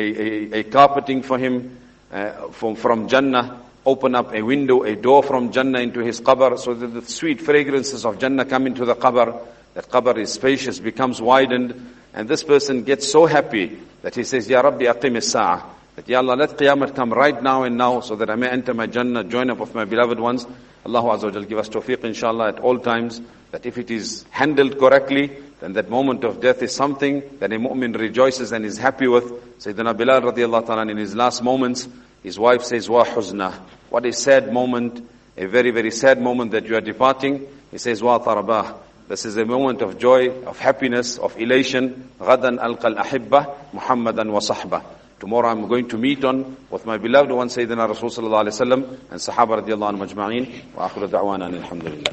a carpeting for him from Jannah. Open up a window, a door from Jannah into his qabr, so that the sweet fragrances of Jannah come into the qabr. That qabr is spacious, becomes widened. And this person gets so happy that he says, Ya Rabbi aqim as-sa'ah. That, Ya Allah, let Qiyamah come right now and now so that I may enter my Jannah, join up with my beloved ones. Allahu Azza wa Jal give us tawfiq inshallah at all times, that if it is handled correctly, then that moment of death is something that a mu'min rejoices and is happy with. Sayyidina Bilal radiallahu ta'ala in his last moments, his wife says, Wa huzna. What a sad moment, a very, very sad moment that you are departing. He says, Wa tarabah. This is a moment of joy, of happiness, of elation. Ghadan alqal ahibba, Muhammadan wa sahbah. Tomorrow I'm going to meet on with my beloved one, Sayyidina Rasul sallallahu alayhi wa sallam, and Sahaba radiallahu anhu majma'een. Wa akhiru da'wana alhamdulillah.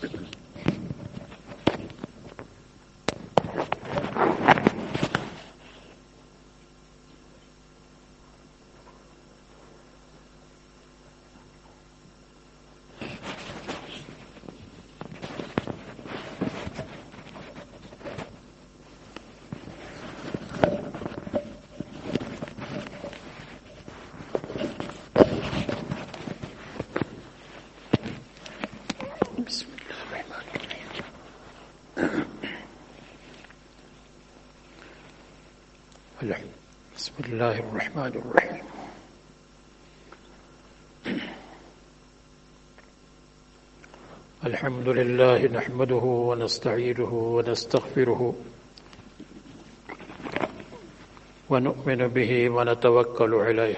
بسم الله الرحمن الرحيم الحمد لله نحمده ونستعينه ونستغفره ونؤمن به ونتوكل عليه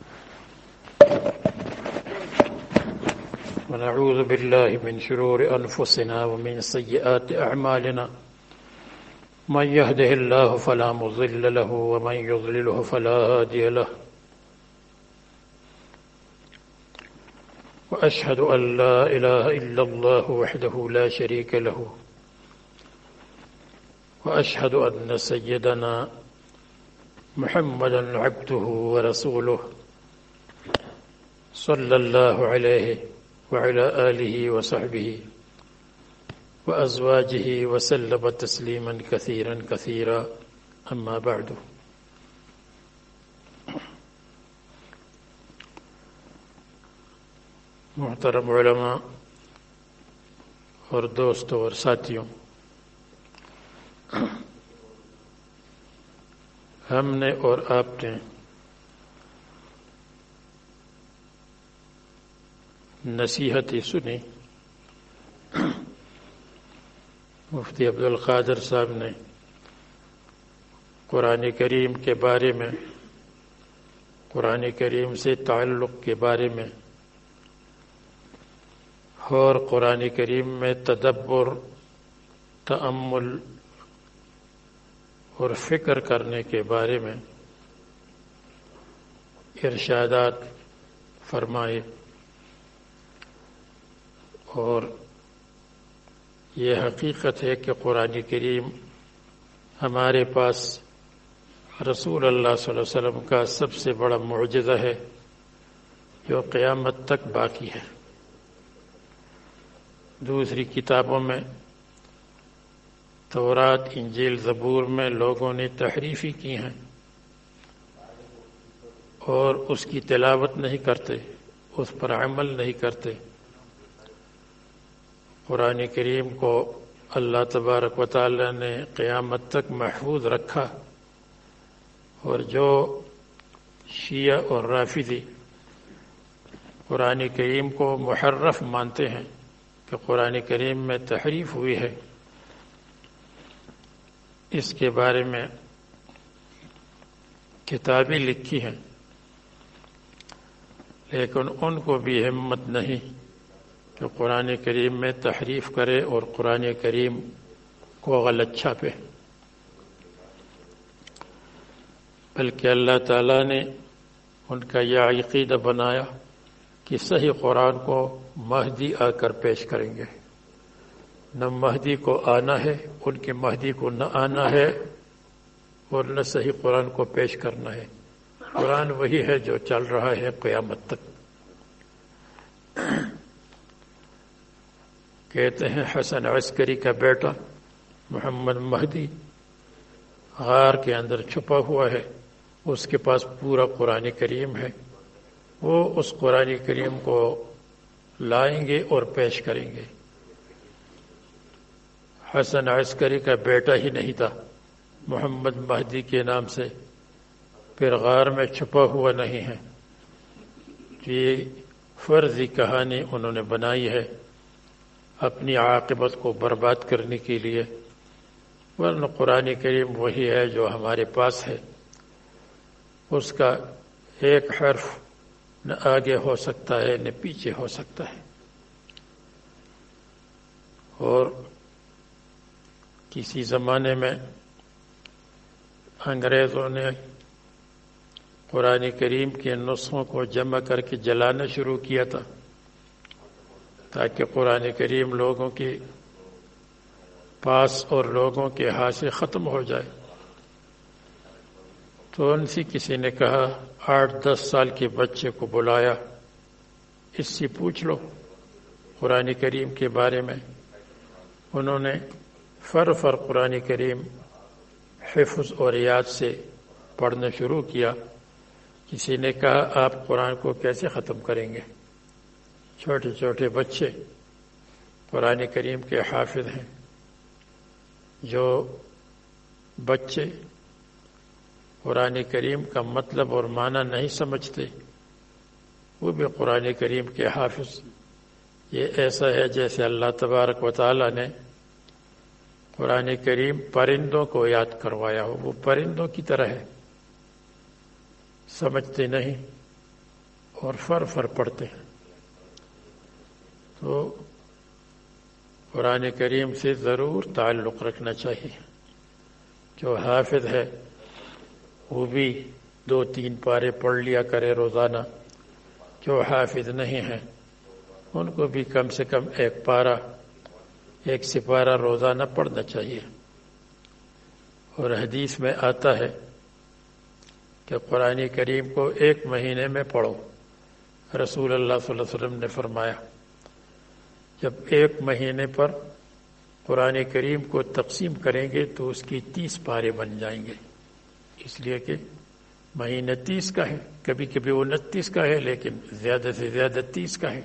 ونعوذ بالله من شرور أنفسنا ومن سيئات أعمالنا من يهده الله فلا مضل له ومن يضلله فلا هادي له وأشهد أن لا إله إلا الله وحده لا شريك له وأشهد أن سيدنا محمدا عبده ورسوله صلى الله عليه وعلى آله وصحبه وأزواجه وسلم تسليما كثيرا كثيرا أما بعد محترم علماء और दोस्तों और साथियों, हमने और आपने نصیحتیں سنی. مفتی عبدالقادر صاحب نے قرآن کریم کے بارے میں، قرآن کریم سے تعلق کے بارے میں اور قرآن کریم میں تدبر، تأمل اور فکر کرنے کے بارے میں ارشادات فرمائے. اور یہ حقیقت ہے کہ قرآن کریم ہمارے پاس رسول اللہ صلی اللہ علیہ وسلم کا سب سے بڑا معجزہ ہے جو قیامت تک باقی ہے. دوسری کتابوں میں، تورات، انجیل، زبور میں لوگوں نے تحریفی کی ہیں اور اس کی تلاوت نہیں کرتے، اس پر عمل نہیں کرتے. قرآن کریم کو اللہ تبارک و تعالی نے قیامت تک محفوظ رکھا، اور جو شیعہ اور رافضی قرآن کریم کو محرف مانتے ہیں کہ قرآن کریم میں تحریف ہوئی ہے، اس کے بارے میں کتابیں لکھی ہیں، لیکن ان کو بھی ہمت نہیں کہ قرآن کریم میں تحریف کرے اور قرآن کریم کو غلط چھاپے. بلکہ اللہ تعالیٰ نے ان کا یہ عقیدہ بنایا کہ صحیح قرآن کو مہدی آ کر پیش کریں گے. نہ مہدی کو آنا ہے، ان کے مہدی کو نہ آنا ہے، اور نہ صحیح قرآن کو پیش کرنا ہے. قرآن وہی ہے جو چل رہا ہے قیامت تک. کہتے ہیں حسن عسکری کا بیٹا محمد مہدی غار کے اندر چھپا ہوا ہے، اس کے پاس پورا قرآن کریم ہے، وہ اس قرآن کریم کو لائیں گے اور پیش کریں گے. حسن عسکری کا بیٹا ہی نہیں تھا محمد مہدی کے نام سے، پھر غار میں چھپا ہوا نہیں ہے. یہ فرضی کہانی انہوں نے بنائی ہے اپنی عاقبت کو برباد کرنے کے لیے، ورنہ قرآن کریم وہی ہے جو ہمارے پاس ہے. اس کا ایک حرف نہ آگے ہو سکتا ہے نہ پیچھے ہو سکتا ہے. اور کسی زمانے میں انگریزوں نے قرآن کریم کے نسخوں کو جمع کر کے جلانا شروع کیا تھا تاکہ قرآن کریم لوگوں کے پاس اور لوگوں کے ہاتھ سے ختم ہو جائے. تو ان سے کسی نے کہا 8-10 سال کے بچے کو بلایا، اس سے پوچھ لو قرآن کریم کے بارے میں. انہوں نے فر قرآن کریم حفظ اور یاد سے پڑھنا شروع کیا. کسی نے کہا آپ قرآن کو کیسے ختم کریں گے؟ چھوٹے چھوٹے بچے قرآن کریم کے حافظ ہیں. جو بچے قرآن کریم کا مطلب اور معنی نہیں سمجھتے وہ بھی قرآن کریم کے حافظ. یہ ایسا ہے جیسے اللہ تبارک و تعالی نے قرآن کریم پرندوں کو یاد کروایا ہو. وہ پرندوں کی طرح ہے، سمجھتے نہیں اور فر پڑھتے ہیں. تو قرآن کریم سے ضرور تعلق رکھنا چاہیے. جو حافظ ہے وہ بھی 2-3 پارے پڑھ لیا کرے روزانہ. جو حافظ نہیں ہیں ان کو بھی کم سے کم 1 پارہ 1 سپارہ روزانہ پڑھنا چاہیے. اور حدیث میں آتا ہے کہ قرآن کریم کو 1 مہینے میں پڑھو. رسول اللہ صلی اللہ علیہ وسلم نے فرمایا جب 1 مہینے پر قرآن کریم کو تقسیم کریں گے تو اس کی 30 پارے بن جائیں گے. اس لیے کہ مہینہ 30 کا ہے، کبھی کبھی 29 کا ہے، لیکن زیادہ سے زیادہ 30 کا ہے.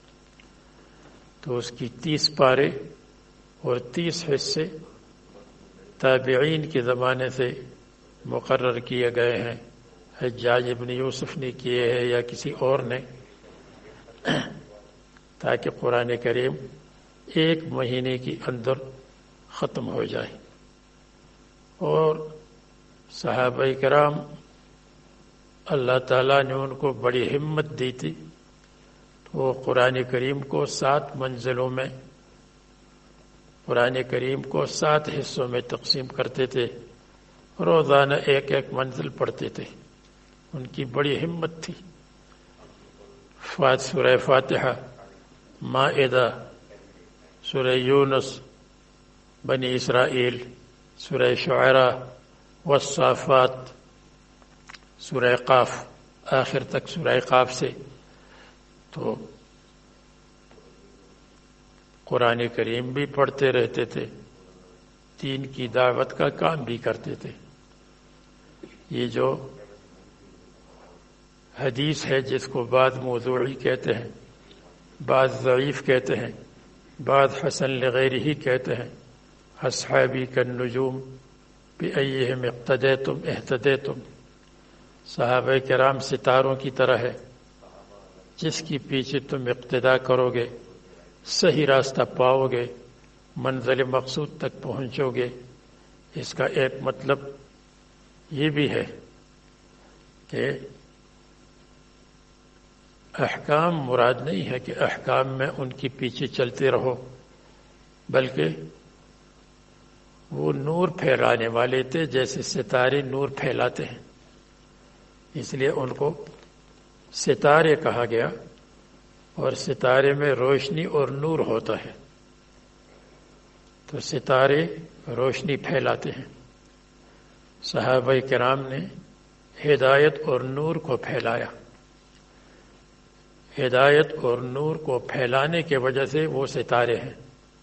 تو اس کی 30 پارے اور 30 حصے تابعین کے زمانے سے مقرر کیے گئے ہیں. حجاج ابن یوسف نے کیے ہیں یا کسی اور نے. تاکہ قرآن کریم 1 مہینے کے اندر ختم ہو جائے۔ اور صحابہ کرام اللہ تعالیٰ نے ان کو بڑی ہمت دی تھی، وہ قرآن کریم کو 7 منزلوں میں، قرآن کریم کو 7 حصوں میں تقسیم کرتے تھے، روزانہ 1 منزل پڑھتے تھے۔ ان کی بڑی ہمت تھی۔ سورہ فاتحہ، مائدہ، سورہ یونس، بنی اسرائیل، سورہ شعراء، والصافات، سورہ قاف، آخر تک سورہ قاف سے تو قرآن کریم بھی پڑھتے رہتے تھے، دین کی دعوت کا کام بھی کرتے تھے۔ یہ جو حدیث ہے جس کو بعض موضوعی کہتے ہیں، بعض ضعیف کہتے ہیں، بعض حسن لغیرہ کہتے ہیں، اصحابی کالنجوم بأیہم اقتدیتم اہتدیتم، صحابہ کرام ستاروں کی طرح ہے، جس کی پیچھے تم اقتدا کرو گے صحیح راستہ پاؤ گے، منزل مقصود تک پہنچو گے۔ اس کا ایک مطلب یہ بھی ہے کہ احکام مراد نہیں ہے کہ احکام میں ان کے پیچھے چلتے رہو، بلکہ وہ نور پھیلانے والے تھے، جیسے ستارے نور پھیلاتے ہیں، اس لیے ان کو ستارے کہا گیا۔ اور ستارے میں روشنی اور نور ہوتا ہے، تو ستارے روشنی پھیلاتے ہیں۔ صحابہ کرام نے ہدایت اور نور کو پھیلایا، ہدایت اور نور کو پھیلانے کی وجہ سے وہ ستارے ہیں۔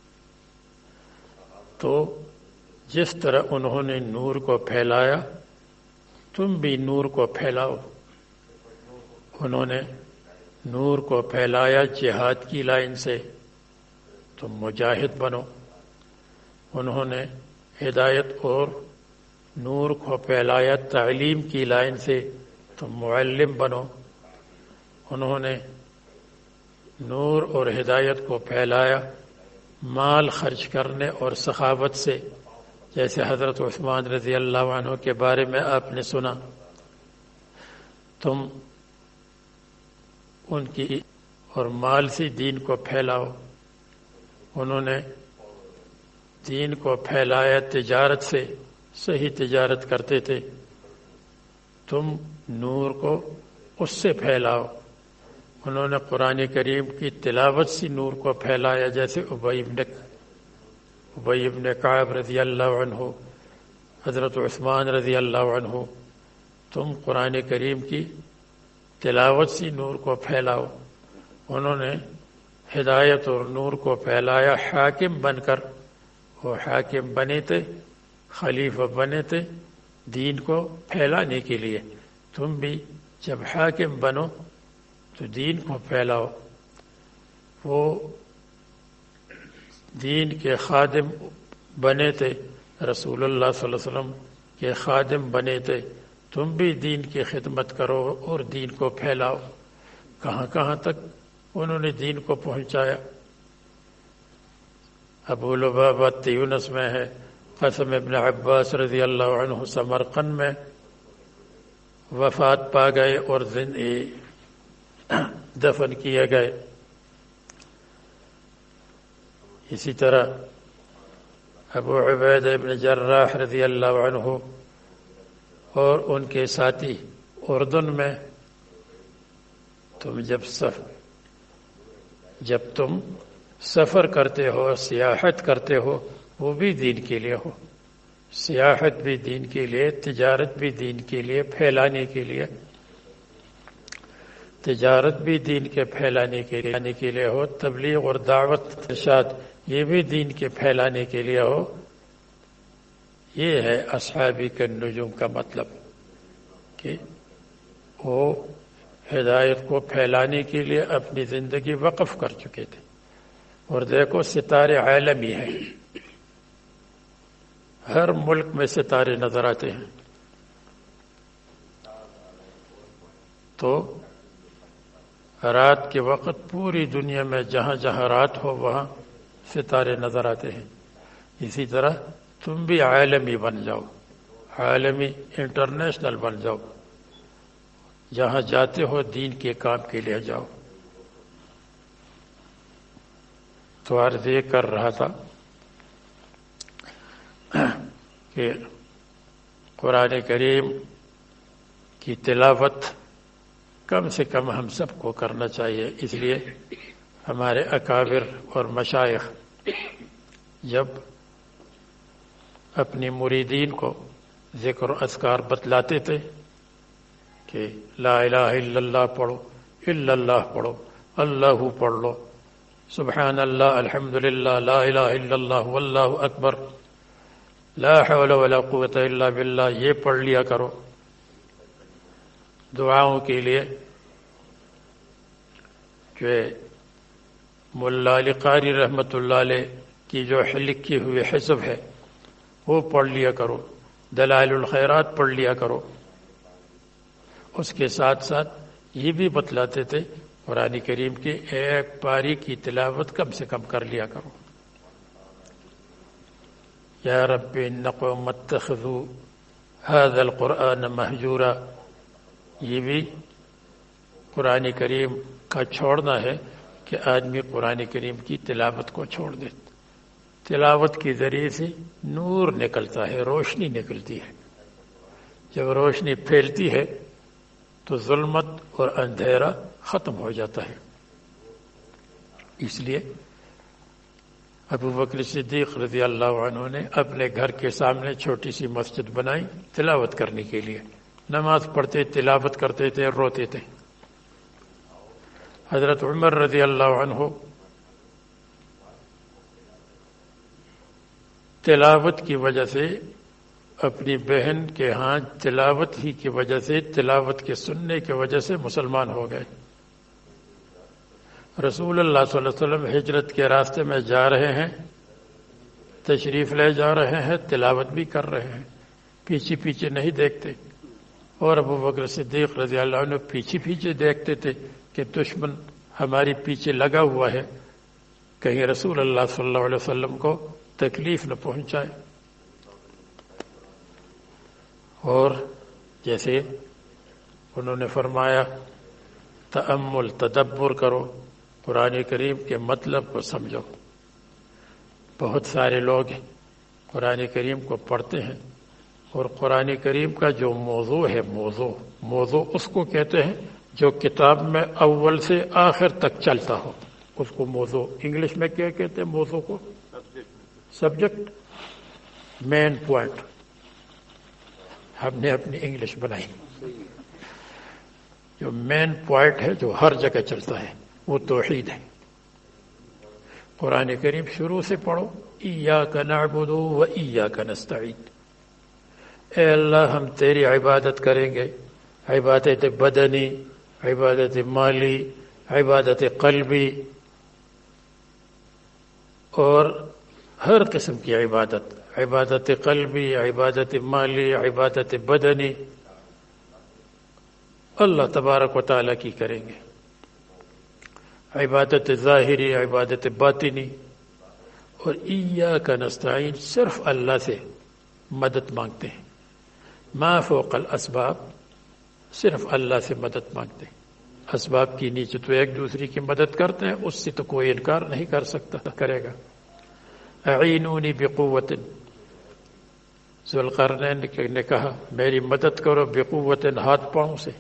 تو جس طرح انہوں نے نور کو پھیلایا، تم بھی نور کو پھیلاؤ۔ انہوں نے نور کو پھیلایا جہاد کی لائن سے، تم مجاہد بنو۔ انہوں نے ہدایت اور نور کو پھیلایا تعلیم کی لائن سے، تم معلم بنو۔ انہوں نے نور اور ہدایت کو پھیلایا مال خرچ کرنے اور سخاوت سے، جیسے حضرت عثمان رضی اللہ عنہ کے بارے میں آپ نے سنا، تم ان کی اور مال سے دین کو پھیلاؤ۔ انہوں نے دین کو پھیلایا تجارت سے، صحیح تجارت کرتے تھے، تم نور کو اس سے پھیلاؤ۔ انہوں نے قرآن کریم کی تلاوت سے نور کو پھیلایا، جیسے ابی بن کعب رضی اللہ عنہ، حضرت عثمان رضی اللہ عنہ، تم قرآن کریم کی تلاوت سے نور کو پھیلاؤ۔ انہوں نے ہدایت اور نور کو پھیلایا حاکم بن کر، وہ حاکم بنے تھے، خلیفہ بنے تھے دین کو پھیلانے کے لیے۔ تم بھی جب حاکم بنو تو دین کو پھیلاؤ۔ وہ دین کے خادم بنے تھے، رسول اللہ صلی اللہ علیہ وسلم کے خادم بنے تھے، تم بھی دین کی خدمت کرو اور دین کو پھیلاؤ۔ کہاں کہاں تک انہوں نے دین کو پہنچایا۔ ابو لبابہ تیونس میں ہے، قاسم ابن عباس رضی اللہ عنہ سمرقند میں وفات پا گئے اور دفن کیے گئے۔ اسی طرح ابو عبیدہ ابن جراح رضی اللہ عنہ اور ان کے ساتھی اردن میں، جب تم سفر کرتے ہو، سیاحت کرتے ہو، وہ بھی دین کے لیے ہو، سیاحت بھی دین کے لیے، تجارت بھی دین کے لیے، پھیلانے کے لیے، تجارت بھی دین کے پھیلانے کے لیے ہو، تبلیغ اور دعوت ارشاد یہ بھی دین کے پھیلانے کے لیے ہو۔ یہ ہے اصحابی کالنجوم کا مطلب، کہ وہ ہدایت کو پھیلانے کے لیے اپنی زندگی وقف کر چکے تھے۔ اور دیکھو ستارے عالمی ہیں، ہر ملک میں ستارے نظر آتے ہیں۔ تو رات کے وقت پوری دنیا میں جہاں جہاں رات ہو وہاں ستارے نظر آتے ہیں. اسی طرح تم بھی عالمی بن جاؤ، عالمی انٹرنیشنل بن جاؤ، جہاں جاتے ہو دین کے کام کے لیے جاؤ. تو عرض یہ کر رہا تھا کہ قرآن کریم کی تلاوت کم سے کم ہم سب کو کرنا چاہیے. اس لیے ہمارے اکابر اور مشائخ جب اپنی مریدین کو ذکر و اذکار بتلاتے تھے کہ لا الہ الا اللہ پڑھو، الا اللہ پڑھو، اللہ پڑھ لو، سبحان اللہ، الحمدللہ، لا الہ الا اللہ، واللہ اکبر، لا حول ولا قوت الا باللہ، یہ پڑھ لیا کرو دعاؤں کے لیے. کہ ملا علی قاری رحمۃ اللہ علیہ کی جو لکھی ہوئی حزب ہے وہ پڑھ لیا کرو، دلائل الخیرات پڑھ لیا کرو. اس کے ساتھ ساتھ یہ بھی بتلاتے تھے قرآن کریم کی ایک پاری کی تلاوت کم سے کم کر لیا کرو. یا رب ان قوم اتخذوا هذا القرآن مہجورا، یہ بھی قرآن کریم کا چھوڑنا ہے کہ آدمی قرآن کریم کی تلاوت کو چھوڑ دے. تلاوت کے ذریعے سے نور نکلتا ہے، روشنی نکلتی ہے. جب روشنی پھیلتی ہے تو ظلمت اور اندھیرا ختم ہو جاتا ہے. اس لیے ابو بکر صدیق رضی اللہ عنہ نے اپنے گھر کے سامنے چھوٹی سی مسجد بنائی تلاوت کرنے کے لیے. نماز پڑھتے، تلاوت کرتے تھے، روتے تھے. حضرت عمر رضی اللہ عنہ تلاوت کی وجہ سے اپنی بہن کے ہاں تلاوت ہی کی وجہ سے، تلاوت کے سننے کی وجہ سے مسلمان ہو گئے. رسول اللہ صلی اللہ علیہ وسلم ہجرت کے راستے میں جا رہے ہیں، تشریف لے جا رہے ہیں، تلاوت بھی کر رہے ہیں، پیچھے پیچھے نہیں دیکھتے. اور ابو بکر صدیق رضی اللہ عنہ پیچھے پیچھے دیکھتے تھے کہ دشمن ہماری پیچھے لگا ہوا ہے، کہیں رسول اللہ صلی اللہ علیہ وسلم کو تکلیف نہ پہنچائے. اور جیسے انہوں نے فرمایا تأمل، تدبر کرو، قرآن کریم کے مطلب کو سمجھو. بہت سارے لوگ قرآن کریم کو پڑھتے ہیں اور قرآن کریم کا جو موضوع ہے، موضوع اس کو کہتے ہیں جو کتاب میں اول سے آخر تک چلتا ہو، اس کو موضوع. انگلش میں کیا کہتے ہیں موضوع کو؟ Subject, main point. ہم نے اپنی انگلش بنائی. جو مین پوائنٹ ہے جو ہر جگہ چلتا ہے وہ توحید ہے. قرآن کریم شروع سے پڑھو، ایاک نعبد و ایاک نستعین. اے اللہ ہم تیری عبادت کریں گے، عبادت بدنی، عبادت مالی، عبادت قلبی، اور ہر قسم کی عبادت، عبادت قلبی، عبادت مالی، عبادت بدنی اللہ تبارک و تعالیٰ کی کریں گے. عبادت ظاہری، عبادت باطنی. اور ایاک نستعین صرف اللہ سے مدد مانگتے ہیں، ما فوق الاسباب، صرف اللہ سے مدد مانگتے ہیں. اسباب کی نیچے تو ایک دوسرے کی مدد کرتے ہیں، اس سے تو کوئی انکار نہیں کر سکتا، کرے گا. اعینونی بقوت، ذوالقرنین نے کہا میری مدد کرو بقوت، ہاتھ پاؤں سے.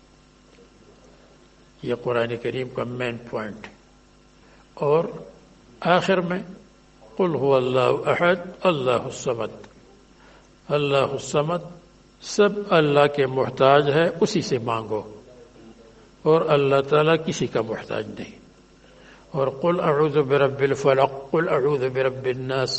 یہ قرآن کریم کا مین پوائنٹ. اور آخر میں قل هو اللہ احد اللہ الصمد. اللہ الصمد، سب اللہ کے محتاج ہے، اسی سے مانگو، اور اللہ تعالیٰ کسی کا محتاج نہیں. اور قل اعوذ برب الفلق، قل اعوذ برب الناس،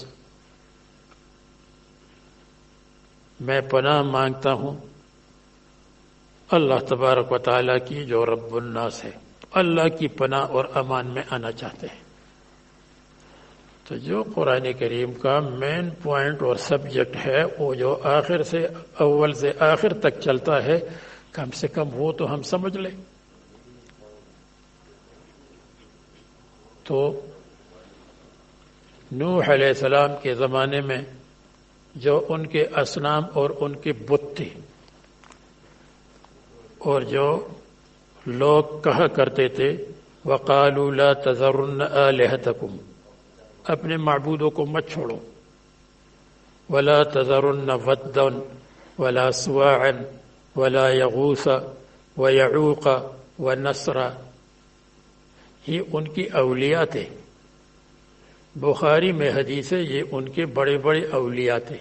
میں پناہ مانگتا ہوں اللہ تبارک و تعالیٰ کی جو رب الناس ہے. اللہ کی پناہ اور امان میں آنا چاہتے ہیں. تو جو قرآن کریم کا مین پوائنٹ اور سبجیکٹ ہے، وہ جو آخر سے اول سے آخر تک چلتا ہے، کم سے کم وہ تو ہم سمجھ لیں. تو نوح علیہ السلام کے زمانے میں جو ان کے اصنام اور ان کے بت تھے، اور جو لوگ کہا کرتے تھے وَقَالُوا لَا تَذَرُنَّ آلِهَتَكُمْ، اپنے معبودوں کو مت چھوڑو، وَلَا تَذَرُنَّ وَدًّا وَلَا سُوَاعًا وَلَا يَغُوثَ وَيَعُوقَ وَنَسْرَ، یہ ان کی اولیاء تھے۔ بخاری میں حدیث ہے یہ ان کے بڑے بڑے اولیاء تھے۔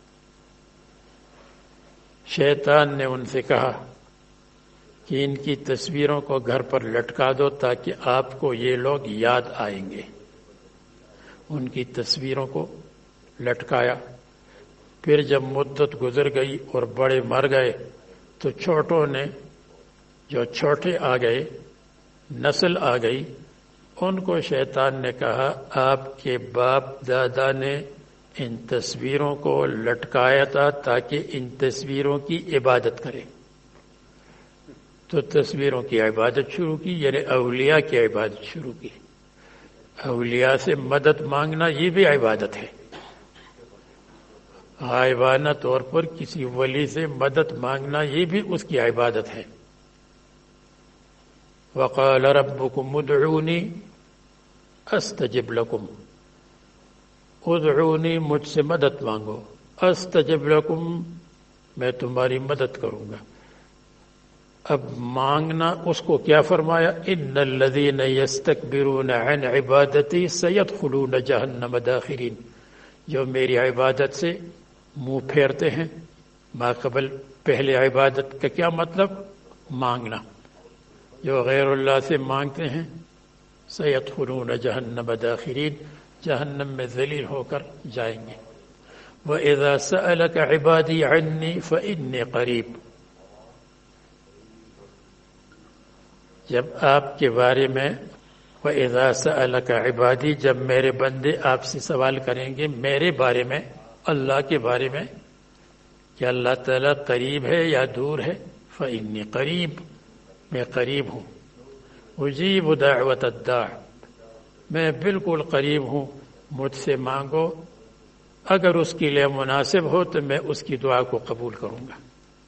شیطان نے ان سے کہا کہ ان کی تصویروں کو گھر پر لٹکا دو تاکہ آپ کو یہ لوگ یاد آئیں گے۔ ان کی تصویروں کو لٹکایا، پھر جب مدت گزر گئی اور بڑے مر گئے تو چھوٹوں نے، جو چھوٹے آ گئے، نسل آ گئی، ان کو شیطان نے کہا آپ کے باپ دادا نے ان تصویروں کو لٹکایا تھا تاکہ ان تصویروں کی عبادت کریں، تو تصویروں کی عبادت شروع کی، یعنی اولیاء کی عبادت شروع کی۔ اولیاء سے مدد مانگنا یہ بھی عبادت ہے، غائبانہ طور پر کسی ولی سے مدد مانگنا یہ بھی اس کی عبادت ہے۔ وقال ربکم ادعونی استجب لکم، ادعونی مجھ سے مدد مانگو، استجب لکم میں تمہاری مدد کروں گا۔ اب مانگنا اس کو کیا فرمایا؟ ان الذین یستکبرون عن عبادتی سیدخلون جہنم داخرین، جو میری عبادت سے منہ پھیرتے ہیں۔ ما قبل پہلے عبادت کا کیا مطلب؟ مانگنا۔ جو غیر اللہ سے مانگتے ہیں سیدخلون جہنم داخرین، جہنم میں ذلیل ہو کر جائیں گے۔ وَإِذَا سَأَلَكَ عِبَادِي عَنِّي فَإِنِّي قَرِيب، جب آپ کے بارے میں وَإِذَا سَأَلَكَ عِبَادِي، جب میرے بندے آپ سے سوال کریں گے میرے بارے میں، اللہ کے بارے میں کہ اللہ تعالیٰ قریب ہے یا دور ہے، فَإِنِّي قَرِيب، میں قریب ہوں، اجیب دعوت الداع، میں بالکل قریب ہوں، مجھ سے مانگو، اگر اس کے لیے مناسب ہو تو میں اس کی دعا کو قبول کروں گا۔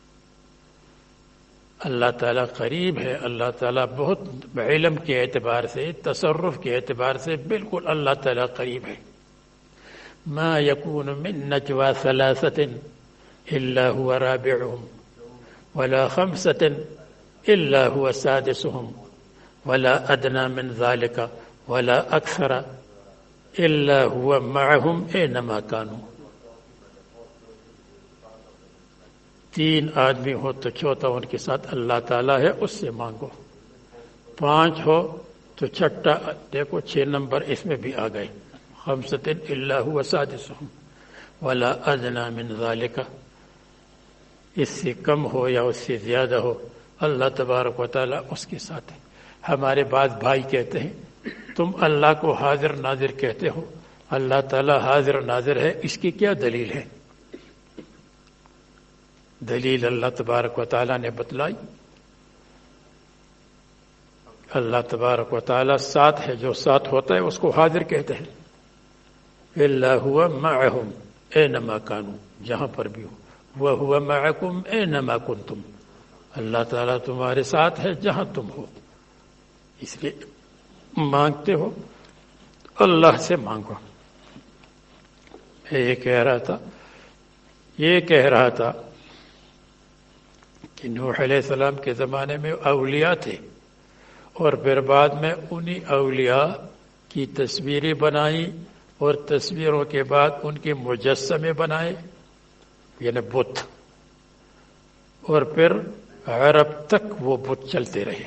اللہ تعالیٰ قریب ہے، اللہ تعالیٰ بہت علم کے اعتبار سے، تصرف کے اعتبار سے بالکل اللہ تعالیٰ قریب ہے۔ ما یکون من نجوى ثلاثة الا هو رابعهم ولا خمسة الا هو سادسهم ولا ادنى من ذلك ولا اکثر الا هو معهم اينما كانوا، تین آدمی ہو تو چوتھا ان کے ساتھ اللہ تعالیٰ ہے، اس سے مانگو۔ پانچ ہو تو چھٹا، دیکھو 6 نمبر اس میں بھی آ گئے، خمسۃ الا هو سادسهم ولا ادنى من ذلك، اس سے کم ہو یا اس سے زیادہ ہو، اللہ تبارک و تعالیٰ اس کے ساتھ ہے۔ ہمارے بعض بھائی کہتے ہیں تم اللہ کو حاضر ناظر کہتے ہو، اللہ تعالیٰ حاضر ناظر ہے، اس کی کیا دلیل ہے؟ دلیل اللہ تبارک و تعالیٰ نے بتلائی۔ اللہ تبارک و تعالیٰ ساتھ ہے، جو ساتھ ہوتا ہے اس کو حاضر کہتے ہیں۔ الا هو معهم اينما كانوا، جہاں پر بھی ہو، وهو معكم اينما كنتم، اللہ تعالیٰ تمہارے ساتھ ہے جہاں تم ہو، اس لیے مانگتے ہو اللہ سے مانگو۔ یہ کہہ رہا تھا کہ نوح علیہ السلام کے زمانے میں اولیاء تھے، اور پھر بعد میں انہی اولیاء کی تصویریں بنائی، اور تصویروں کے بعد ان کے مجسمے بنائے، یعنی بت، اور پھر عرب تک وہ بت چلتے رہے،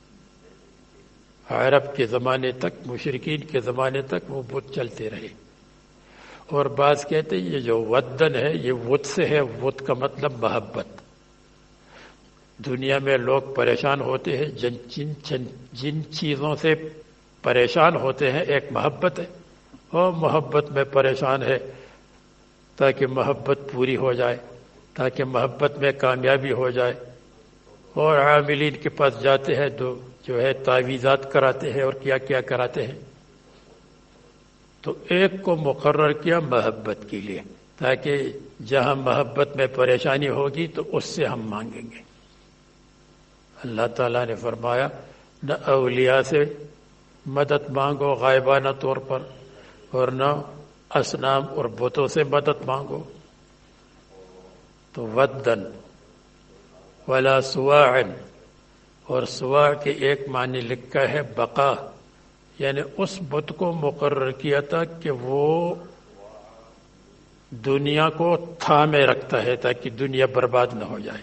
عرب کے زمانے تک، مشرکین کے زمانے تک وہ بت چلتے رہے۔ اور بعض کہتے ہیں یہ جو ودن ہے یہ وت سے ہے، وت کا مطلب محبت۔ دنیا میں لوگ پریشان ہوتے ہیں جن چیزوں سے پریشان ہوتے ہیں، ایک محبت ہے، اور محبت میں پریشان ہے تاکہ محبت پوری ہو جائے، تاکہ محبت میں کامیابی ہو جائے، اور عاملین کے پاس جاتے ہیں تو جو ہے تعویذات کراتے ہیں اور کیا کیا کراتے ہیں۔ تو ایک کو مقرر کیا محبت کے لیے، تاکہ جہاں محبت میں پریشانی ہوگی تو اس سے ہم مانگیں گے۔ اللہ تعالیٰ نے فرمایا نہ اولیاء سے مدد مانگو غائبانہ طور پر، اور نہ اصنام اور بتوں سے مدد مانگو۔ تو ودن ولا سواع، اور سواع کے ایک معنی لکھا ہے بقا، یعنی اس بت کو مقرر کیا تھا کہ وہ دنیا کو تھامے رکھتا ہے تاکہ دنیا برباد نہ ہو جائے۔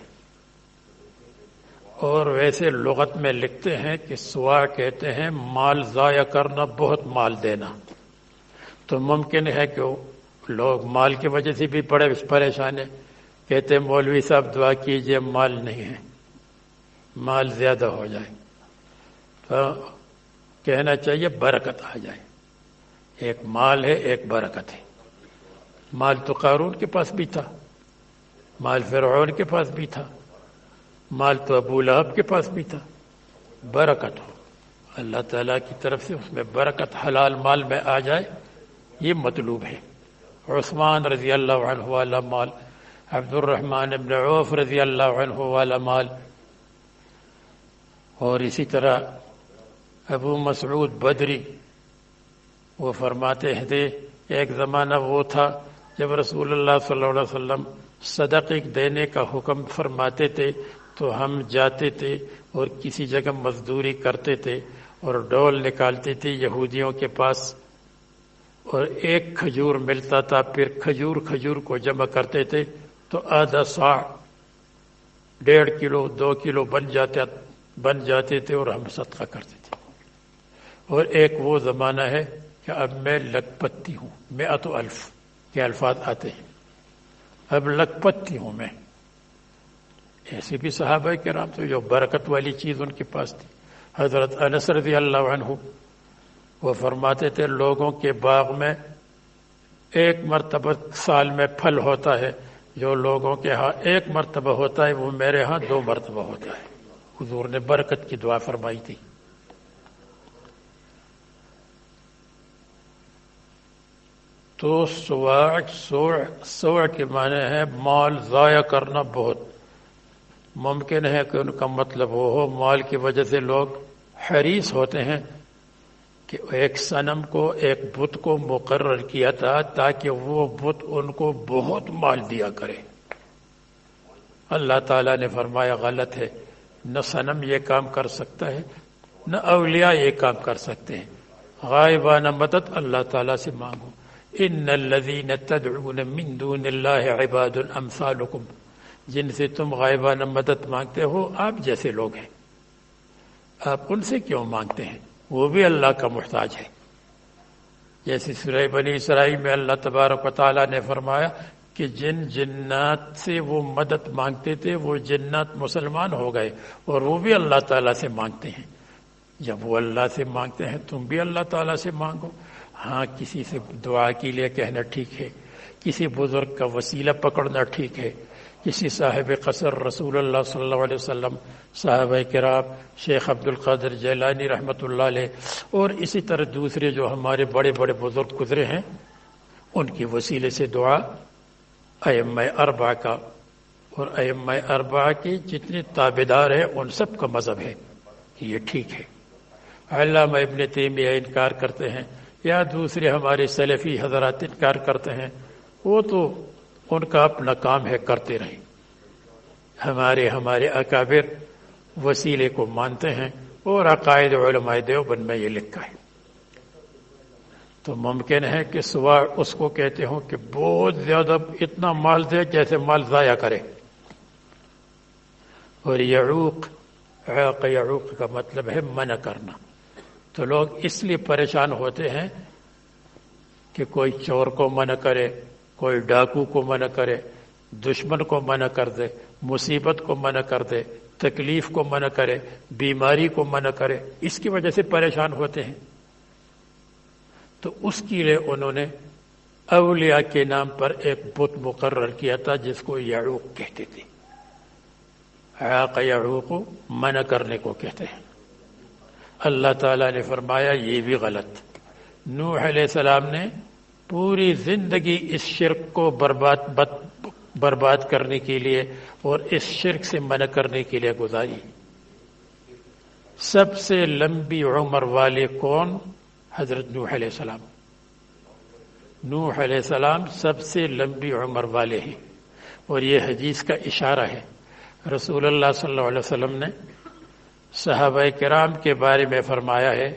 اور ویسے لغت میں لکھتے ہیں کہ سواع کہتے ہیں مال ضائع کرنا، بہت مال دینا۔ تو ممکن ہے کہ لوگ مال کی وجہ سے بھی بڑے پریشان ہیں، کہتے ہیں مولوی صاحب دعا کیجئے مال نہیں ہے، مال زیادہ ہو جائے، تو کہنا چاہیے برکت آ جائے۔ ایک مال ہے، ایک برکت ہے۔ مال تو قارون کے پاس بھی تھا، مال فرعون کے پاس بھی تھا، مال تو ابو لہب کے پاس بھی تھا۔ برکت ہو اللہ تعالیٰ کی طرف سے، اس میں برکت حلال مال میں آ جائے، یہ مطلوب ہے۔ عثمان رضی اللہ عنہ والا مال، عبد الرحمن ابن عوف رضی اللہ عنہ والا مال، اور اسی طرح ابو مسعود بدری وہ فرماتے ہیں ایک زمانہ وہ تھا جب رسول اللہ صلی اللہ علیہ وسلم صدقے دینے کا حکم فرماتے تھے تو ہم جاتے تھے اور کسی جگہ مزدوری کرتے تھے اور ڈول نکالتے تھے یہودیوں کے پاس، اور ایک کھجور ملتا تھا، پھر کھجور کو جمع کرتے تھے تو آدھا صاع، 1.5 کلو 2 کلو بن جاتے تھے اور ہم صدقہ کرتے تھے۔ اور ایک وہ زمانہ ہے کہ اب میں لکھپتی ہوں، 100,000 کے الفاظ آتے ہیں، اب لکھپتی ہوں میں۔ ایسے بھی صحابہ کرام تو جو برکت والی چیز ان کے پاس تھی۔ حضرت انس رضی اللہ عنہ وہ فرماتے تھے لوگوں کے باغ میں 1 مرتبہ سال میں پھل ہوتا ہے، جو لوگوں کے ہاں 1 مرتبہ ہوتا ہے وہ میرے ہاں 2 مرتبہ ہوتا ہے۔ حضور نے برکت کی دعا فرمائی تھی۔ تو سوع کے معنی ہے مال ضائع کرنا بہت۔ ممکن ہے کہ ان کا مطلب وہ ہو مال کی وجہ سے لوگ حریص ہوتے ہیں کہ ایک صنم کو، ایک بت کو مقرر کیا تھا تاکہ وہ بت ان کو بہت مال دیا کرے۔ اللہ تعالیٰ نے فرمایا غلط ہے، نہ صنم یہ کام کر سکتا ہے، نہ اولیاء یہ کام کر سکتے ہیں۔ غائبانہ مدد اللہ تعالیٰ سے مانگو۔ ان الذین تدعون من دون اللہ عباد امثالکم، جن سے تم غائبانہ مدد مانگتے ہو آپ جیسے لوگ ہیں، آپ ان سے کیوں مانگتے ہیں؟ وہ بھی اللہ کا محتاج ہے۔ جیسے سورہ بنی اسرائیل میں اللہ تبارک و تعالیٰ نے فرمایا کہ جن جنات سے وہ مدد مانگتے تھے وہ جنات مسلمان ہو گئے اور وہ بھی اللہ تعالیٰ سے مانگتے ہیں۔ جب وہ اللہ سے مانگتے ہیں تم بھی اللہ تعالیٰ سے مانگو۔ ہاں کسی سے دعا کے لیے کہنا ٹھیک ہے، کسی بزرگ کا وسیلہ پکڑنا ٹھیک ہے، کسی صاحب قصر رسول اللہ صلی اللہ علیہ وسلم، صحابہ کرام، شیخ عبد القادر جیلانی رحمۃ اللہ علیہ، اور اسی طرح دوسرے جو ہمارے بڑے بڑے بزرگ گزرے ہیں ان کے وسیلے سے دعا ائمہ اربعہ کا، اور ائمہ اربعہ کے جتنے تابعدار ہیں ان سب کا مذہب ہے کہ یہ ٹھیک ہے۔ علامہ ابن تیمیہ انکار کرتے ہیں یا دوسرے ہمارے سلفی حضرات انکار کرتے ہیں، وہ تو ان کا اپنا کام ہے، کرتے رہیں۔ ہمارے اکابر وسیلے کو مانتے ہیں، اور عقائد علماء دیوبند میں یہ لکھا ہے۔ تو ممکن ہے کہ سوا اس کو کہتے ہوں کہ بہت زیادہ اتنا مال دے جیسے مال ضائع کرے۔ اور یعوق کا مطلب ہے منع کرنا۔ تو لوگ اس لیے پریشان ہوتے ہیں کہ کوئی چور کو منع کرے، کوئی ڈاکو کو منع کرے، دشمن کو منع کر دے، مصیبت کو منع کر دے، تکلیف کو منع کرے، بیماری کو منع کرے، اس کی وجہ سے پریشان ہوتے ہیں۔ تو اس کے لیے انہوں نے اولیاء کے نام پر ایک بت مقرر کیا تھا جس کو یعوق کہتے تھے۔ عاق یعوق منع کرنے کو کہتے ہیں۔ اللہ تعالیٰ نے فرمایا یہ بھی غلط، نوح علیہ السلام نے پوری زندگی اس شرک کو برباد کرنے کے لیے اور اس شرک سے منع کرنے کے لیے گزاری. سب سے لمبی عمر والے کون؟ حضرت نوح علیہ السلام. نوح علیہ السلام سب سے لمبی عمر والے ہیں، اور یہ حدیث کا اشارہ ہے. رسول اللہ صلی اللہ علیہ وسلم نے صحابہ کرام کے بارے میں فرمایا ہے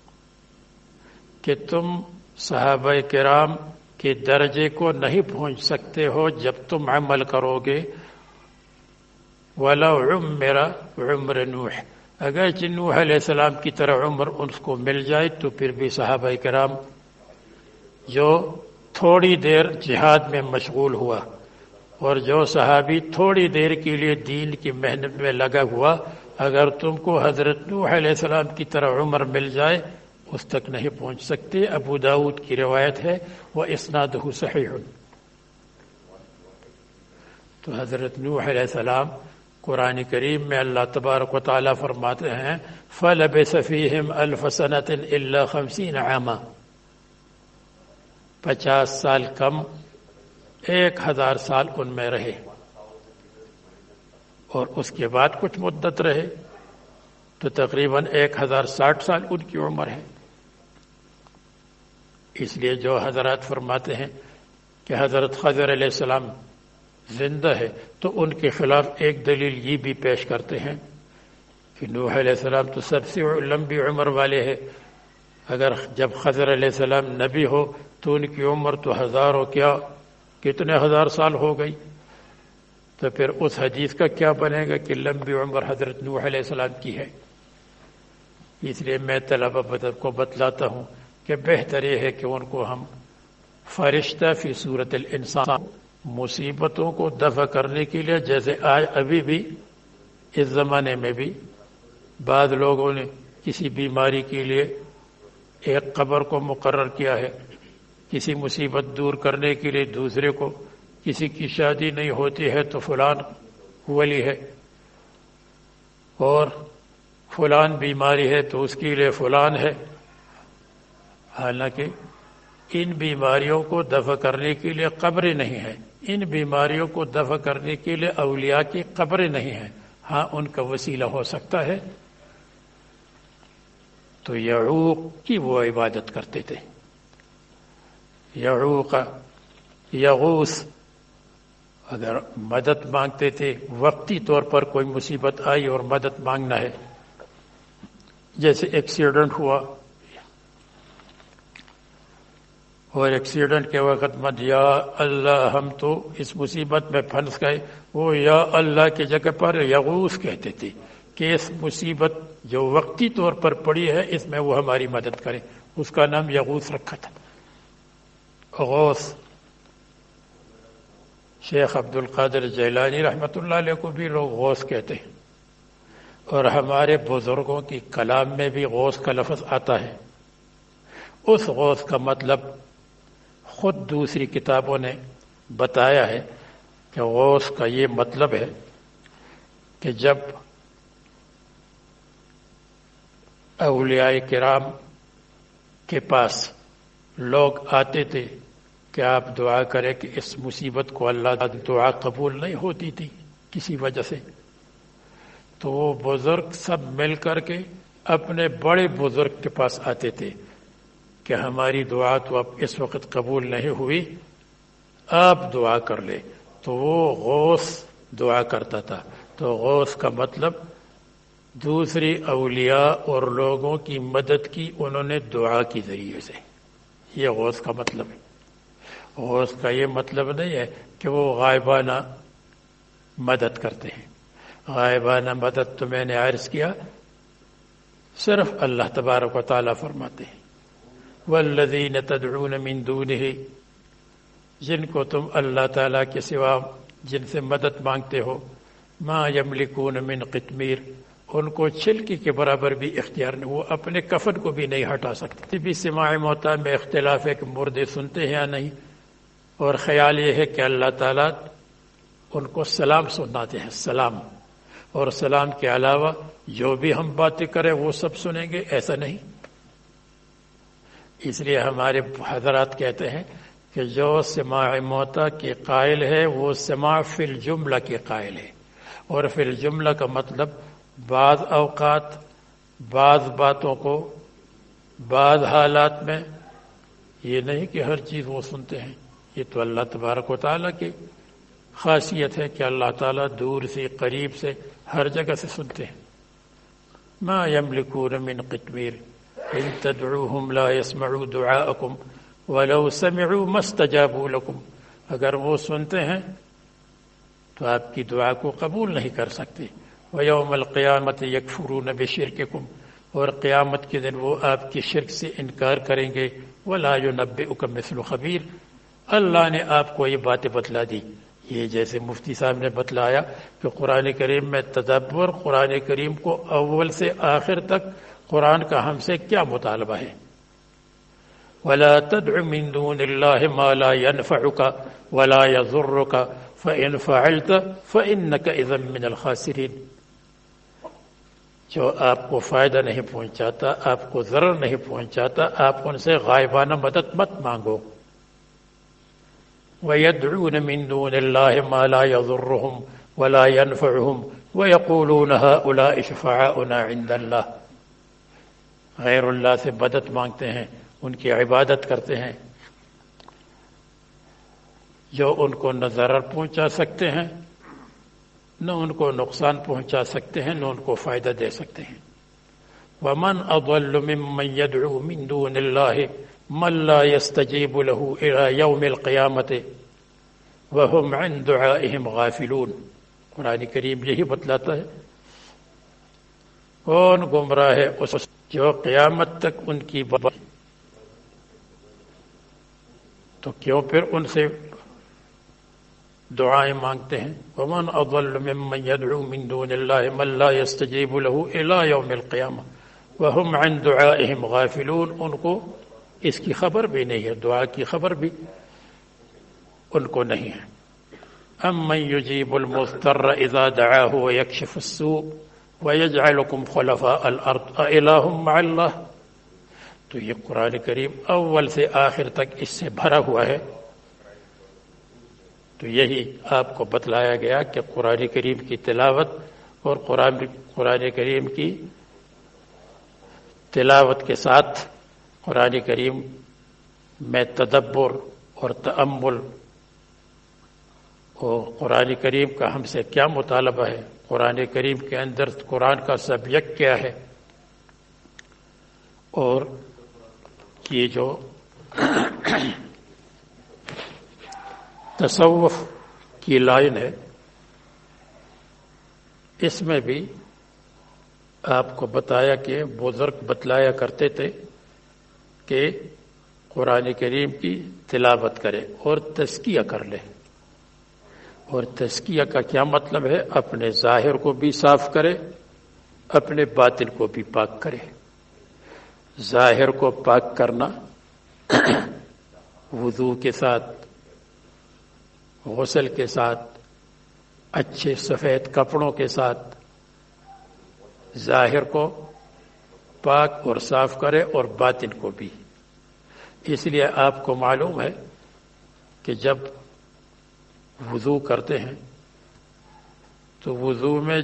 کہ تم صحابہ کرام کے درجے کو نہیں پہنچ سکتے ہو جب تم عمل کرو گے وَلَوْ عُمِّرَ عُمْرَ نوح، اگرچہ نوح علیہ السلام کی طرح عمر اس کو مل جائے تو پھر بھی صحابہ کرام جو تھوڑی دیر جہاد میں مشغول ہوا اور جو صحابی تھوڑی دیر کے لیے دین کی محنت میں لگا ہوا، اگر تم کو حضرت نوح علیہ السلام کی طرح عمر مل جائے اس تک نہیں پہنچ سکتے. ابو داؤد کی روایت ہے وَإِسْنَادُهُ صحیح. تو حضرت نوح علیہ السلام قرآن کریم میں اللہ تبارک و تعالیٰ فرماتے ہیں فَلَبِثَ فِيهِمْ أَلْفَ سَنَةٍ إِلَّا 50 عاما، 50 سال کم 1000 سال ان میں رہے، اور اس کے بعد کچھ مدت رہے تو تقریباً 1060 سال ان کی عمر ہے. اس لیے جو حضرات فرماتے ہیں کہ حضرت خضر علیہ السلام زندہ ہے تو ان کے خلاف ایک دلیل یہ بھی پیش کرتے ہیں کہ نوح علیہ السلام تو سب سے لمبی عمر والے ہیں. اگر جب خضر علیہ السلام نبی ہو تو ان کی عمر تو ہزاروں کتنے ہزار سال ہو گئی، تو پھر اس حدیث کا کیا بنے گا کہ لمبی عمر حضرت نوح علیہ السلام کی ہے. اس لیے میں طلبہ کو بتلاتا ہوں کہ بہتر یہ ہے کہ ان کو ہم فرشتہ فی صورت الانسان، مصیبتوں کو دفع کرنے کے لیے، جیسے آج ابھی بھی اس زمانے میں بھی بعض لوگوں نے کسی بیماری کے لیے ایک قبر کو مقرر کیا ہے، کسی مصیبت دور کرنے کے لیے دوسرے کو، کسی کی شادی نہیں ہوتی ہے تو فلان ولی ہے، اور فلان بیماری ہے تو اس کے لیے فلان ہے. حالانکہ ان بیماریوں کو دفع کرنے کے لیے قبریں نہیں ہیں، ان بیماریوں کو دفع کرنے کے لیے اولیاء کی قبریں نہیں ہیں. ہاں ان کا وسیلہ ہو سکتا ہے. تو یعوق کی وہ عبادت کرتے تھے. یعوق، یغوث، اگر مدد مانگتے تھے، وقتی طور پر کوئی مصیبت آئی اور مدد مانگنا ہے، جیسے ایکسیڈنٹ ہوا اور ایکسیڈنٹ کے وقت مت یا اللہ ہم تو اس مصیبت میں پھنس گئے، وہ یا اللہ کی جگہ پر یغوث کہتے تھے کہ اس مصیبت جو وقتی طور پر پڑی ہے اس میں وہ ہماری مدد کرے. اس کا نام یغوث رکھا تھا. غوث، شیخ عبد القادر جیلانی رحمۃ اللہ علیہ کو بھی لوگ غوث کہتے ہیں، اور ہمارے بزرگوں کی کلام میں بھی غوث کا لفظ آتا ہے. اس غوث کا مطلب خود دوسری کتابوں نے بتایا ہے کہ غوث کا یہ مطلب ہے کہ جب اولیاء کرام کے پاس لوگ آتے تھے کہ آپ دعا کریں کہ اس مصیبت کو اللہ، دعا قبول نہیں ہوتی تھی کسی وجہ سے، تو وہ بزرگ سب مل کر کے اپنے بڑے بزرگ کے پاس آتے تھے کہ ہماری دعا تو اب اس وقت قبول نہیں ہوئی، آپ دعا کر لے. تو وہ غوث دعا کرتا تھا. تو غوث کا مطلب دوسری اولیاء اور لوگوں کی مدد کی انہوں نے دعا کے ذریعے سے، یہ غوث کا مطلب ہے. غوث کا یہ مطلب نہیں ہے کہ وہ غائبانہ مدد کرتے ہیں. غائبانہ مدد تو میں نے عرض کیا صرف اللہ تبارک و تعالیٰ فرماتے ہیں والذین تدعون من دونہ، جن کو تم اللہ تعالیٰ کے سوا جن سے مدد مانگتے ہو، ما یملکون من قطمیر، ان کو چھلکی کے برابر بھی اختیار نہیں، وہ اپنے کفن کو بھی نہیں ہٹا سکتے. بھی سماع موتیٰ میں اختلاف ہے کہ مردے سنتے ہیں یا نہیں، اور خیال یہ ہے کہ اللہ تعالیٰ ان کو سلام سناتے ہیں، سلام، اور سلام کے علاوہ جو بھی ہم باتیں کریں وہ سب سنیں گے، ایسا نہیں. اس لیے ہمارے حضرات کہتے ہیں کہ جو سماع موتا کے قائل ہے وہ سماع فی الجملہ کے قائل ہے، اور فی الجملہ کا مطلب بعض اوقات بعض باتوں کو بعض حالات میں، یہ نہیں کہ ہر چیز وہ سنتے ہیں۔ یہ تو اللہ تبارک و تعالیٰ کی خاصیت ہے کہ اللہ تعالیٰ دور سے قریب سے ہر جگہ سے سنتے ہیں۔ ما یملکون من قطمیر ان تدعوهم لا يسمعوا دعاءکم ولو سمعوا ما استجابوا لکم، اگر وہ سنتے ہیں تو آپ کی دعا کو قبول نہیں کر سکتے۔ وَيَوْمَ الْقِيَامَةِ يَكْفُرُونَ بِشِرْكِكُمْ، اور قیامت کے دن وہ آپ کی شرک سے انکار کریں گے۔ وَلَا يُنَبِّئُكَ مِثْلُ خَبِيرٍ، اللہ نے آپ کو یہ باتیں بتلا دی۔ یہ جیسے مفتی صاحب نے بتلایا کہ قرآن کریم میں تدبر، قرآن کریم کو اول سے آخر تک قرآن کا ہم سے کیا مطالبہ ہے۔ وَلَا تَدْعُ مِن دُونِ اللَّهِ مَا لَا يَنْفَعُكَ وَلَا يَضُرُّكَ فَإِنْ فَعَلْتَ فَإِنَّكَ إِذًا مِّنَ الْخَاسِرِينَ، جو آپ کو فائدہ نہیں پہنچاتا، آپ کو ضرر نہیں پہنچاتا، آپ ان سے غائبانہ مدد مت مانگو۔ وَيَدْعُونَ مِن دُونِ اللَّهِ مَا لَا يَضُرُّهُمْ وَلَا يَنْفَعُهُمْ وَيَقُولُونَ هَؤُلَاءِ شُفَعَاؤُنَا عِندَ اللَّهِ، غیر اللہ سے مدد مانگتے ہیں، ان کی عبادت کرتے ہیں جو ان کو نہ ضرر پہنچا سکتے ہیں، نہ ان کو نقصان پہنچا سکتے ہیں، نہ ان کو فائدہ دے سکتے ہیں۔ وَمَنْ أَضَلُّ مِمَّنْ يَدْعُو مِن دُونِ اللَّهِ مَنْ لَا يَسْتَجِيبُ لَهُ إِلَى يَوْمِ الْقِيَامَةِ وَهُمْ عَنْ دُعَائِهِمْ غَافِلُونَ، قرآن کریم یہی بتلاتا ہے۔ کون گمراہ ہے اس جو قیامت تک ان کی بات، تو کیوں پھر ان سے دعائیں مانگتے ہیں۔ وَمَنْ أَضَلُّ مِمَّنْ يَدْعُو مِن دُونِ اللَّهِ مَنْ لَا يَسْتَجِيبُ لَهُ إِلَى يَوْمِ الْقِيَامَةِ وَهُمْ عَنْ دُعَائِهِمْ غَافِلُونَ، ان کو اس کی خبر بھی نہیں ہے، دعا کی خبر بھی ان کو نہیں ہے۔ أَمَّنْ يُجِيبُ الْمُضْطَرَّ إِذَا دَعَاهُ وَيَكْشِفُ السُّوءَ وَيَجْعَلُكُمْ خُلَفَاءَ الْأَرْضِ أَإِلَٰهٌ مَّعَ اللَّهِ، تو یہ قرآن کریم اول سے آخر تک اس سے بھرا ہوا ہے۔ تو یہی آپ کو بتلایا گیا کہ قرآن کریم کی تلاوت اور قرآن کریم کی تلاوت کے ساتھ قرآن کریم میں تدبر اور تأمل، اور قرآن کریم کا ہم سے کیا مطالبہ ہے، قرآن کریم کے اندر قرآن کا سبجیکٹ کیا ہے، اور یہ جو تصوف کی لائن ہے اس میں بھی آپ کو بتایا کہ بزرگ بتلایا کرتے تھے کہ قرآن کریم کی تلاوت کرے اور تزکیہ کر لے۔ اور تزکیہ کا کیا مطلب ہے؟ اپنے ظاہر کو بھی صاف کرے، اپنے باطن کو بھی پاک کرے۔ ظاہر کو پاک کرنا وضو کے ساتھ، غسل کے ساتھ، اچھے سفید کپڑوں کے ساتھ ظاہر کو پاک اور صاف کرے، اور باطن کو بھی۔ اس لیے آپ کو معلوم ہے کہ جب وضو کرتے ہیں تو وضو میں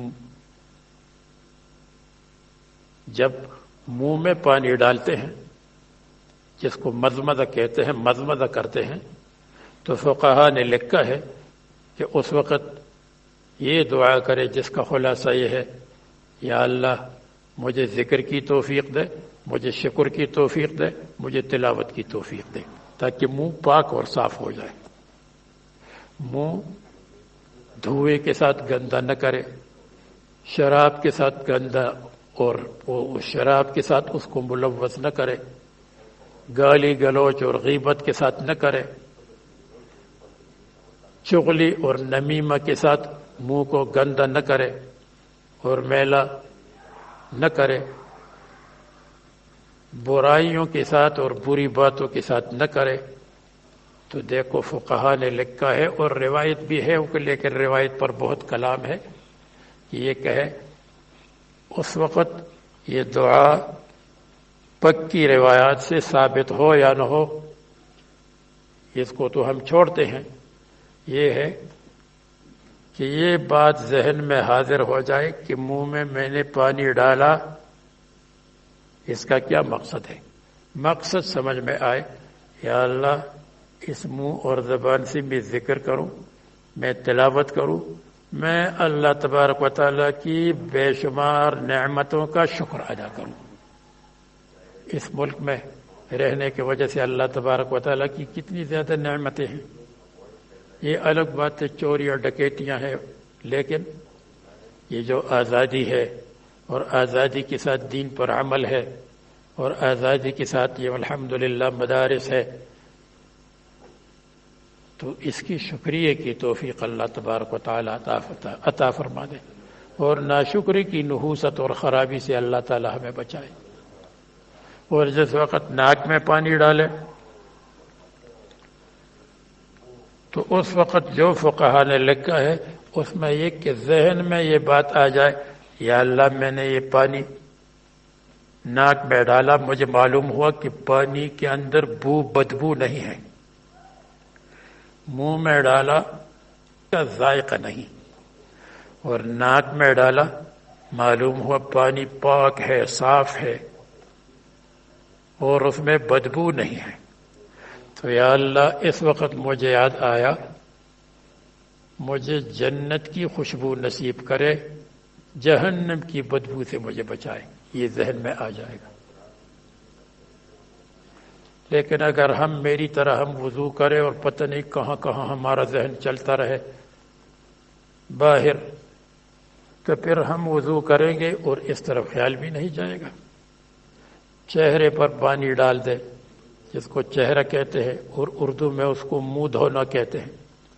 جب منہ میں پانی ڈالتے ہیں، جس کو مضمضہ کہتے ہیں، مضمضہ کرتے ہیں، تو فقہا نے لکھا ہے کہ اس وقت یہ دعا کرے جس کا خلاصہ یہ ہے، یا اللہ مجھے ذکر کی توفیق دے، مجھے شکر کی توفیق دے، مجھے تلاوت کی توفیق دے، تاکہ منہ پاک اور صاف ہو جائے۔ منہ دھوئے کے ساتھ گندا نہ کرے، شراب کے ساتھ گندا اور شراب کے ساتھ اس کو ملوث نہ کرے، گالی گلوچ اور غیبت کے ساتھ نہ کرے، چغلی اور نمیمہ کے ساتھ منہ کو گندا نہ کرے اور میلا نہ کرے، برائیوں کے ساتھ اور بری باتوں کے ساتھ نہ کرے۔ تو دیکھو فقہا نے لکھا ہے، اور روایت بھی ہے، لیکن روایت پر بہت کلام ہے کہ یہ کہے اس وقت یہ دعا پکی روایات سے ثابت ہو یا نہ ہو، اس کو تو ہم چھوڑتے ہیں، یہ ہے کہ یہ بات ذہن میں حاضر ہو جائے کہ منہ میں میں نے پانی ڈالا، اس کا کیا مقصد ہے؟ مقصد سمجھ میں آئے، یا اللہ اس منہ اور زبان سے میں ذکر کروں، میں تلاوت کروں، میں اللہ تبارک و تعالیٰ کی بے شمار نعمتوں کا شکر ادا کروں۔ اس ملک میں رہنے کی وجہ سے اللہ تبارک و تعالیٰ کی کتنی زیادہ نعمتیں ہیں۔ یہ الگ بات ہے، چوری اور ڈکیتیاں ہیں، لیکن یہ جو آزادی ہے اور آزادی کے ساتھ دین پر عمل ہے اور آزادی کے ساتھ یہ الحمدللہ مدارس ہے، تو اس کی شکریہ کی توفیق اللہ تبارک و تعالیٰ عطا فرما دے، اور ناشکری کی نحوست اور خرابی سے اللہ تعالیٰ ہمیں بچائے۔ اور جس وقت ناک میں پانی ڈالے تو اس وقت جو فقہا نے لکھا ہے اس میں یہ کہ ذہن میں یہ بات آ جائے، یا اللہ میں نے یہ پانی ناک میں ڈالا، مجھے معلوم ہوا کہ پانی کے اندر بدبو نہیں ہے، منہ میں ڈالا کا ذائقہ نہیں، اور ناک میں ڈالا معلوم ہوا پانی پاک ہے، صاف ہے، اور اس میں بدبو نہیں ہے، تو یا اللہ اس وقت مجھے یاد آیا، مجھے جنت کی خوشبو نصیب کرے، جہنم کی بدبو سے مجھے بچائے، یہ ذہن میں آ جائے گا۔ لیکن اگر ہم میری طرح ہم وضو کریں اور پتہ نہیں کہاں کہاں ہمارا ذہن چلتا رہے باہر، تو پھر ہم وضو کریں گے اور اس طرف خیال بھی نہیں جائے گا۔ چہرے پر پانی ڈال دے، جس کو چہرہ کہتے ہیں، اور اردو میں اس کو منہ دھونا کہتے ہیں،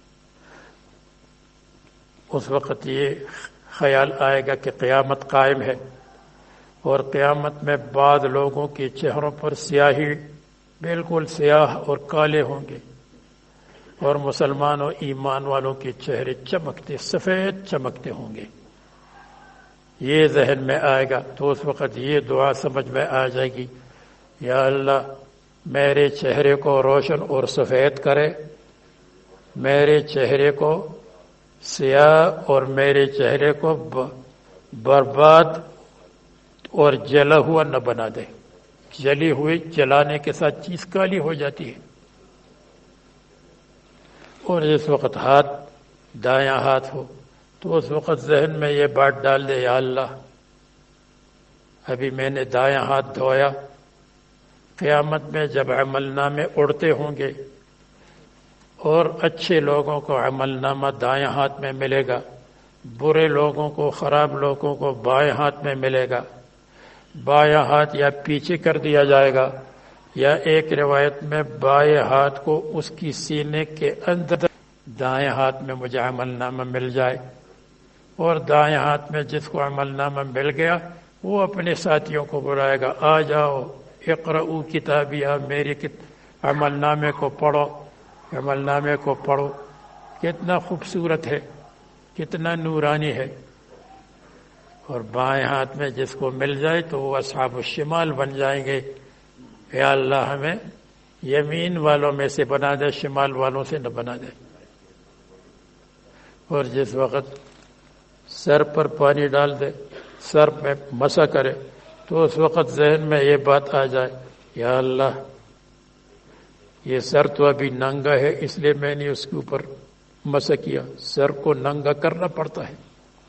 اس وقت یہ خیال آئے گا کہ قیامت قائم ہے، اور قیامت میں بعض لوگوں کے چہروں پر سیاہی، بالکل سیاہ اور کالے ہوں گے، اور مسلمانوں ایمان والوں کے چہرے چمکتے، سفید چمکتے ہوں گے۔ یہ ذہن میں آئے گا تو اس وقت یہ دعا سمجھ میں آ جائے گی، یا اللہ میرے چہرے کو روشن اور سفید کرے، میرے چہرے کو سیاہ اور میرے چہرے کو برباد اور جلا ہوا نہ بنا دے۔ جلی ہوئی جلانے کے ساتھ چیز کالی ہو جاتی ہے۔ اور جس وقت ہاتھ دایاں ہاتھ ہو تو اس وقت ذہن میں یہ بات ڈال دے، یا اللہ ابھی میں نے دایاں ہاتھ دھویا، قیامت میں جب عمل نامے اڑتے ہوں گے اور اچھے لوگوں کو عمل نامہ دایاں ہاتھ میں ملے گا، برے لوگوں کو، خراب لوگوں کو بائیں ہاتھ میں ملے گا، بایاں ہاتھ یا پیچھے کر دیا جائے گا، یا ایک روایت میں بائیں ہاتھ کو اس کی سینے کے اندر، دائیں ہاتھ میں مجھے عمل نامہ مل جائے، اور دائیں ہاتھ میں جس کو عمل نامہ مل گیا وہ اپنے ساتھیوں کو بلائے گا، آ جاؤ اقرؤ کتابیہ، میرے عمل نامے کو پڑھو، عمل نامے کو پڑھو۔ کتنا خوبصورت ہے، کتنا نورانی ہے۔ اور بائیں ہاتھ میں جس کو مل جائے تو وہ اصحاب الشمال بن جائیں گے۔ یا اللہ ہمیں یمین والوں میں سے بنا دے، شمال والوں سے نہ بنا دے۔ اور جس وقت سر پر پانی ڈال دے، سر میں مسح کرے، تو اس وقت ذہن میں یہ بات آ جائے، یا اللہ یہ سر تو ابھی ننگا ہے، اس لیے میں نے اس کے اوپر مسح کیا۔ سر کو ننگا کرنا پڑتا ہے۔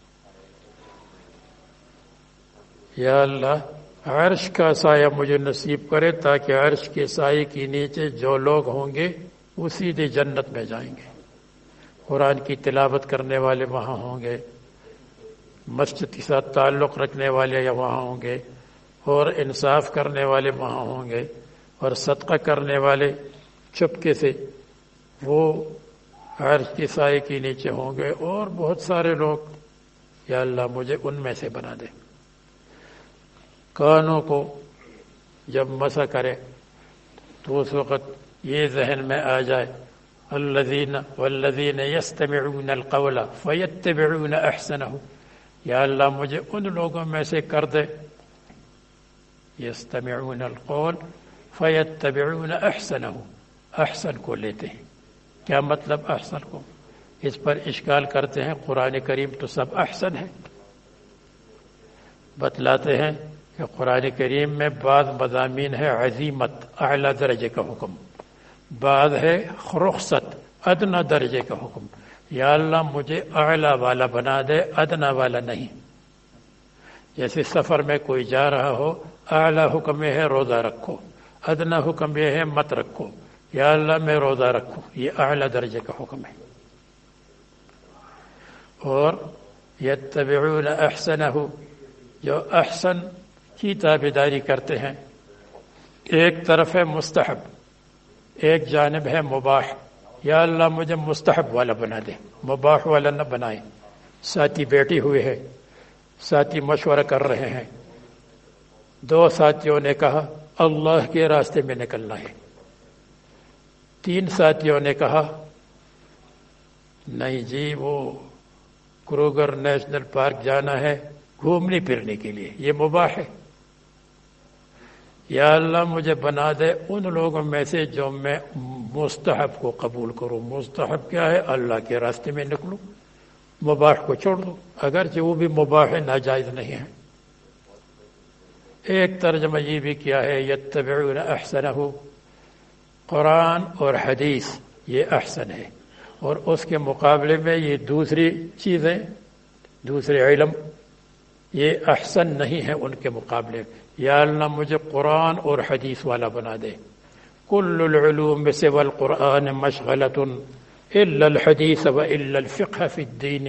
یا اللہ عرش کا سایہ مجھے نصیب کرے، تاکہ عرش کے سائے کے نیچے جو لوگ ہوں گے وہ سیدھے جنت میں جائیں گے۔ قرآن کی تلاوت کرنے والے وہاں ہوں گے، مسجد کے ساتھ تعلق رکھنے والے وہاں ہوں گے، اور انصاف کرنے والے وہاں ہوں گے، اور صدقہ کرنے والے چپکے سے وہ عرش کے سائے کے نیچے ہوں گے، اور بہت سارے لوگ۔ یا اللہ مجھے ان میں سے بنا دے۔ کانوں کو جب مسح کرے تو اس وقت یہ ذہن میں آ جائے، والذین یستمعون القول فیتبعون احسنہ۔ یا اللہ مجھے ان لوگوں میں سے کر دے یستمعون القول فیتبعون احسنہ، احسن کو لیتے ہیں۔ کیا مطلب احسن کو؟ اس پر اشکال کرتے ہیں قرآن کریم تو سب احسن ہے۔ بتلاتے ہیں کہ قرآن کریم میں بعض مضامین ہے عظیمت، اعلیٰ درجے کا حکم، بعض ہے رخصت، ادنا درجے کا حکم۔ یا اللہ مجھے اعلیٰ والا بنا دے، ادنا والا نہیں۔ جیسے سفر میں کوئی جا رہا ہو، اعلیٰ حکم یہ ہے روزہ رکھو، ادنا حکم یہ ہے مت رکھو۔ یا اللہ میں روزہ رکھوں، یہ اعلیٰ درجے کا حکم ہے۔ اور یتبعون احسنہ، جو احسن کی تابعداری کرتے ہیں، ایک طرف ہے مستحب، ایک جانب ہے مباح۔ یا اللہ مجھے مستحب والا بنا دے، مباح والا نہ بنائے۔ ساتھی بیٹھے ہوئے ہیں، ساتھی مشورہ کر رہے ہیں، دو ساتھیوں نے کہا اللہ کے راستے میں نکلنا ہے، تین ساتھیوں نے کہا نہیں جی وہ کروگر نیشنل پارک جانا ہے گھومنے پھرنے کے لیے، یہ مباح ہے۔ یا اللہ مجھے بنا دے ان لوگوں میں سے جو میں مستحب کو قبول کروں۔ مستحب کیا ہے؟ اللہ کے راستے میں نکلوں، مباح کو چھوڑ دو، اگرچہ وہ بھی مباح ہے، ناجائز نہیں ہے۔ ایک ترجمہ یہ بھی کیا ہے یتبعون احسنہ، قرآن اور حدیث یہ احسن ہے، اور اس کے مقابلے میں یہ دوسری چیزیں، دوسرے علم یہ احسن نہیں ہے ان کے مقابلے۔ یا اللہ مجھے قرآن اور حدیث والا بنا دے۔ کل العلوم سوى القرآن مشغلۃ الا الحدیث والا الفقہ فی الدین۔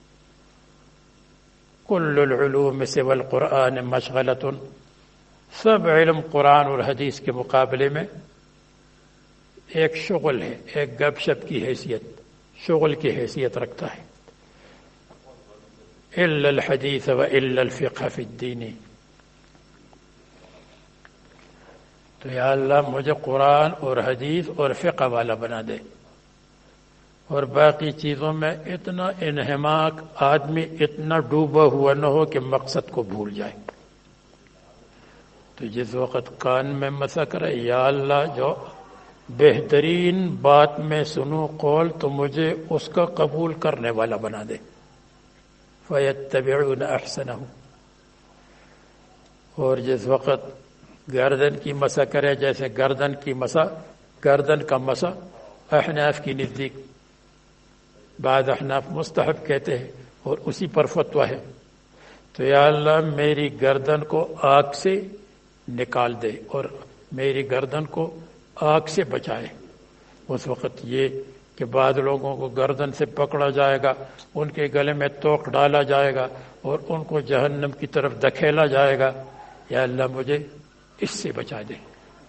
کل العلوم سوى القرآن مشغلۃ، سب علم قرآن اور حدیث کے مقابلے میں ایک شغل ہے، ایک گپ شپ کی حیثیت، شغل کی حیثیت رکھتا ہے۔ الا الحدیث والا الفقہ فی الدین۔ تو یا اللہ مجھے قرآن اور حدیث اور فقہ والا بنا دے، اور باقی چیزوں میں اتنا انہماک، آدمی اتنا ڈوبا ہوا نہ ہو کہ مقصد کو بھول جائے۔ تو جس وقت کان میں مسا کرے یا اللہ جو بہترین بات میں سنوں قول تو مجھے اس کا قبول کرنے والا بنا دے۔ فَيَتَّبِعُونَ أَحْسَنَهُ۔ اور جس وقت گردن کی مسا کرے، جیسے گردن کا مسا احناف کی نزدیک، بعض احناف مستحب کہتے ہیں اور اسی پر فتویٰ ہے، تو یا اللہ میری گردن کو آگ سے نکال دے اور میری گردن کو آگ سے بچائے۔ اس وقت یہ کہ بعض لوگوں کو گردن سے پکڑا جائے گا، ان کے گلے میں توق ڈالا جائے گا اور ان کو جہنم کی طرف دھکیلا جائے گا، یا اللہ مجھے اس سے بچا دے۔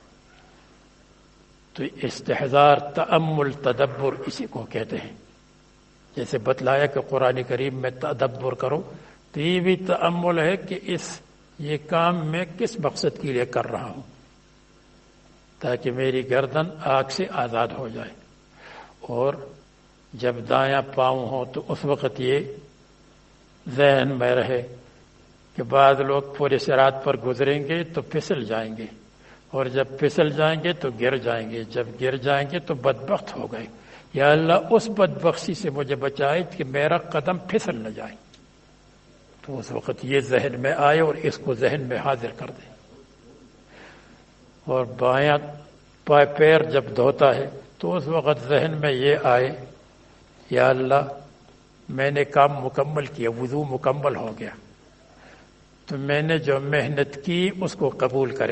تو استحضار، تأمل، تدبر اسی کو کہتے ہیں۔ جیسے بتلایا کہ قرآن کریم میں تدبر کرو، تو یہ بھی تأمل ہے کہ یہ کام میں کس مقصد کے لیے کر رہا ہوں، تاکہ میری گردن آگ سے آزاد ہو جائے۔ اور جب دایاں پاؤں ہو تو اس وقت یہ ذہن میں رہے کہ بعض لوگ پورے صراط پر گزریں گے تو پھسل جائیں گے، اور جب پھسل جائیں گے تو گر جائیں گے، جب گر جائیں گے تو بدبخت ہو گئے۔ یا اللہ اس بدبختی سے مجھے بچائے کہ میرا قدم پھسل نہ جائے۔ تو اس وقت یہ ذہن میں آئے اور اس کو ذہن میں حاضر کر دے۔ اور بایاں پیر جب دھوتا ہے تو اس وقت ذہن میں یہ آئے، یا اللہ میں نے کام مکمل کیا، وضو مکمل ہو گیا، تو میں نے جو محنت کی اس کو قبول کرے،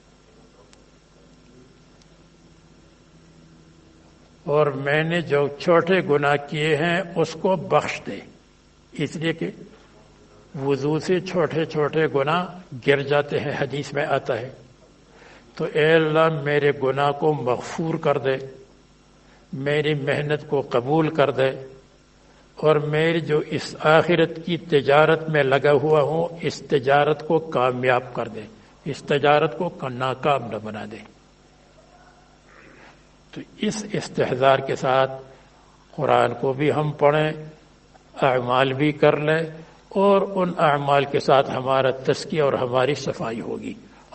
اور میں نے جو چھوٹے گناہ کیے ہیں اس کو بخش دے۔ اس لیے کہ وضو سے چھوٹے چھوٹے گناہ گر جاتے ہیں، حدیث میں آتا ہے۔ تو اے اللہ میرے گناہ کو مغفور کر دے، میری محنت کو قبول کر دے، اور میری جو اس آخرت کی تجارت میں لگا ہوا ہوں اس تجارت کو کامیاب کر دے، اس تجارت کو ناکام نہ بنا دے۔ تو اس استحضار کے ساتھ قرآن کو بھی ہم پڑھیں، اعمال بھی کر لیں، اور ان اعمال کے ساتھ ہمارا تزکیہ اور ہماری صفائی ہوگی۔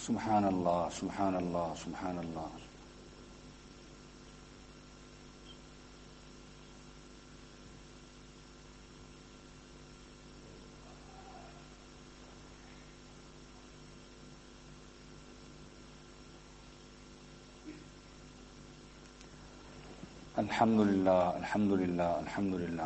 سبحان اللہ سبحان اللہ سبحان اللہ. الحمد للہ الحمد للہ الحمد للہ.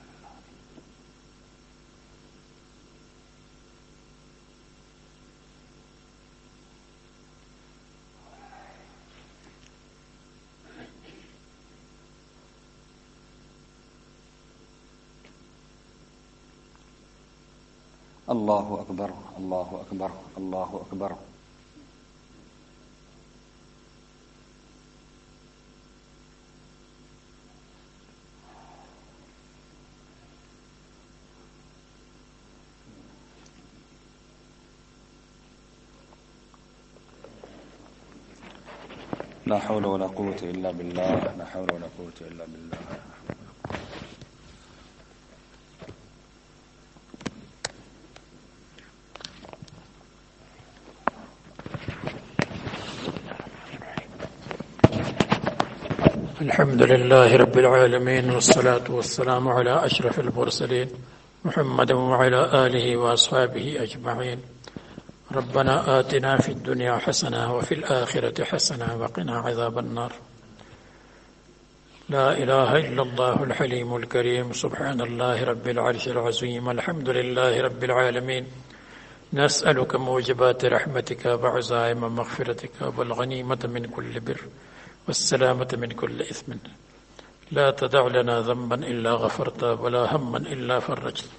اللہ اکبر اللہ اکبر اللہ اکبر. لا حول ولا قوة إلا بالله لا حول ولا قوة إلا بالله. الحمد لله رب العالمين والصلاة والسلام على أشرف المرسلين محمد وعلى آله وأصحابه أجمعين. ربنا آتنا في الدنيا حسنة وفي الآخرة حسنة وقنا عذاب النار. لا إله إلا الله الحليم الكريم سبحان الله رب العرش العظيم. الحمد لله رب العالمين. نسألك موجبات رحمتك وعزائم مغفرتك والغنيمة من كل بر والسلامة من كل إثم. لا تدع لنا ذنبا إلا غفرت ولا هما إلا فرجت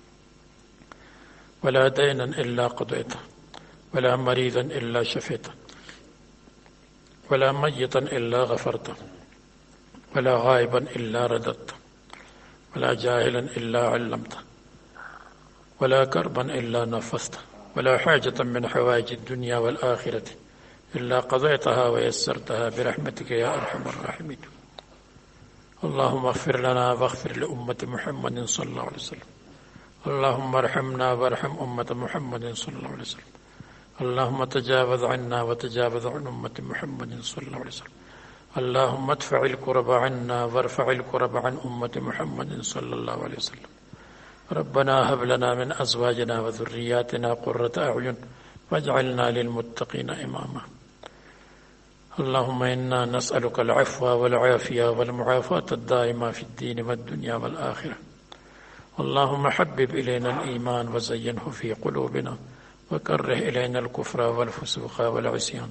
ولا دينا إلا قضيت ولا مريضا إلا شفيت ولا ميتا إلا غفرت ولا غائبا إلا رددت ولا جاهلا إلا علمت ولا كربا إلا نفست ولا حاجة من حوائج الدنيا والآخرة إلا قضيتها ويسرتها برحمتك يا أرحم الراحمين. اللهم اغفر لنا واغفر لأمة محمد صلى الله عليه وسلم. اللهم ارحمنا وارحم أمة محمد صلى الله عليه وسلم. اللهم تجاوز عنا وتجاوز عن أمة محمد صلى الله عليه وسلم. اللهم ادفع الكرب عنا وارفع الكرب عن أمة محمد صلى الله عليه وسلم. ربنا هب لنا من أزواجنا وذرياتنا قرة أعين واجعلنا للمتقين إماما. اللهم إنا نسألك العفو والعافية والمعافاة الدائمة في الدين والدنيا والآخرة. اللهم حبب إلينا الإيمان وزينه في قلوبنا وكره إلينا الكفر والفسوق والعصيان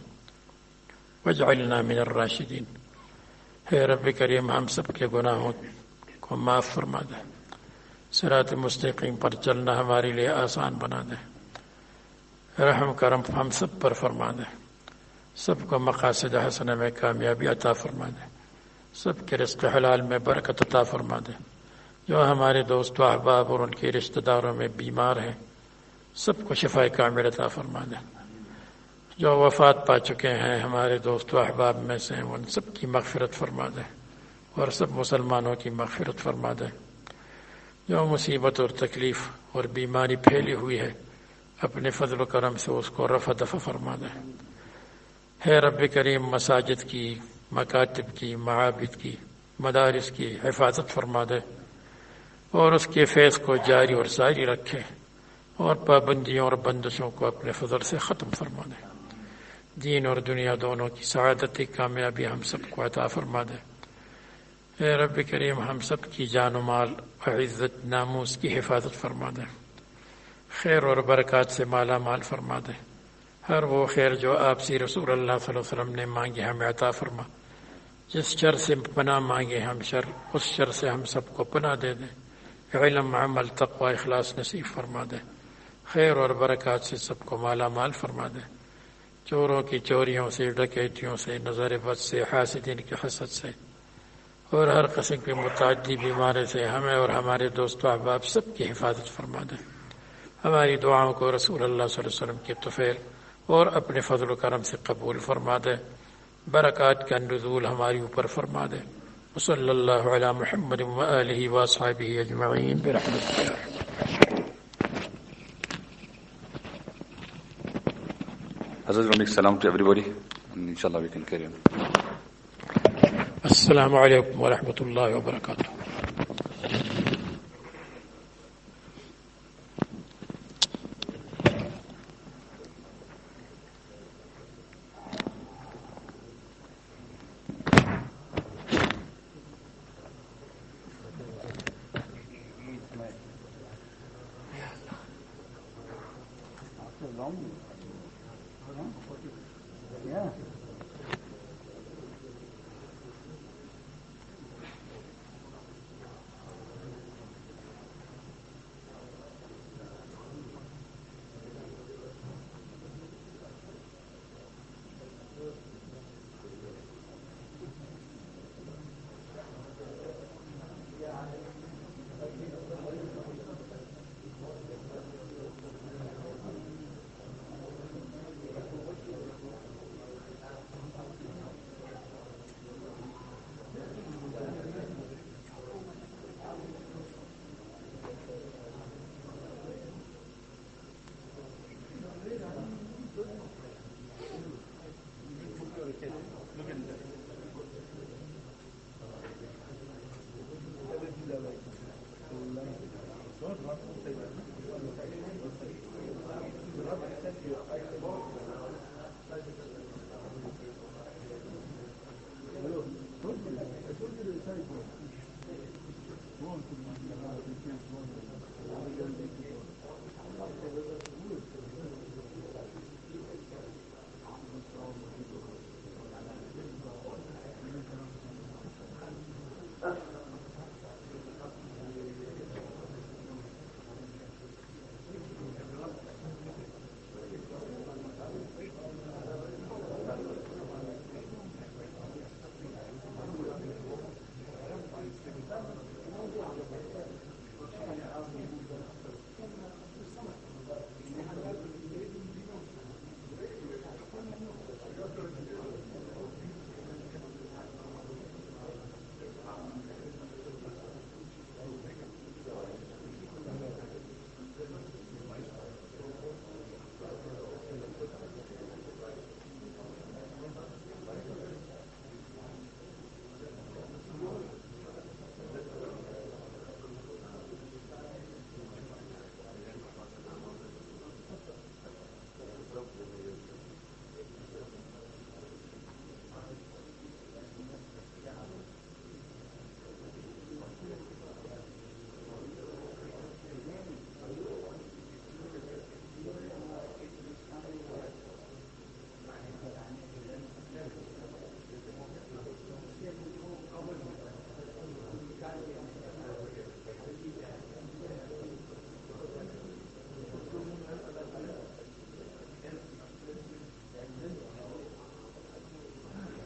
واجعلنا من الراشدين. اے رب کریم ہم سب کے گناہوں کو معاف فرما دے. صراط مستقیم پر چلنا ہمارے لیے آسان بنا دے. رحم کرم ہم سب پر فرما دے. سب کو مقاصد حسنہ میں کامیابی عطا فرما دے. سب کے رزق حلال میں برکت عطا فرما دے. جو ہمارے دوست و احباب اور ان کے رشتہ داروں میں بیمار ہیں سب کو شفا کامل عطا فرما دے. جو وفات پا چکے ہیں ہمارے دوست و احباب میں سے ان سب کی مغفرت فرما دے اور سب مسلمانوں کی مغفرت فرما دے. جو مصیبت اور تکلیف اور بیماری پھیلی ہوئی ہے اپنے فضل و کرم سے اس کو رفع دفع فرما دے. ہے رب کریم مساجد کی، مکاتب کی، معابد کی، مدارس کی حفاظت فرما دے اور اس کے فیض کو جاری اور ساری رکھے اور پابندیوں اور بندشوں کو اپنے فضل سے ختم فرما دے. دین اور دنیا دونوں کی سعادت کامیابی ہم سب کو عطا فرما دے. اے رب کریم ہم سب کی جان و مال عزت ناموس کی حفاظت فرما دے. خیر اور برکات سے مالا مال فرما دے. ہر وہ خیر جو آپ سے رسول اللہ صلی اللہ علیہ وسلم نے مانگی ہمیں عطا فرما. جس شر سے پناہ مانگے ہم شر اس شر سے ہم سب کو پناہ دے دے. علم، عمل، تقوی، اخلاص نصیب فرما دے. خیر اور برکات سے سب کو مالا مال فرما دے. چوروں کی چوریوں سے، ڈکیتیوں سے، نظر بد سے، حاسدین کی حسد سے اور ہر قسم کی متعدی بیماری سے ہمیں اور ہمارے دوست و احباب سب کی حفاظت فرما دے. ہماری دعاؤں کو رسول اللہ صلی اللہ علیہ وسلم کی طفیل اور اپنے فضل و کرم سے قبول فرما دے. برکات کا نزول ہماری اوپر فرما دے. صلی اللہ علی محمد و آلہ و اصحابہ اجمعین برحمتک. Hazrat will make salam to everybody, and inshallah we can carry on. Assalamu alaikum wa rahmatullahi wa barakatuh.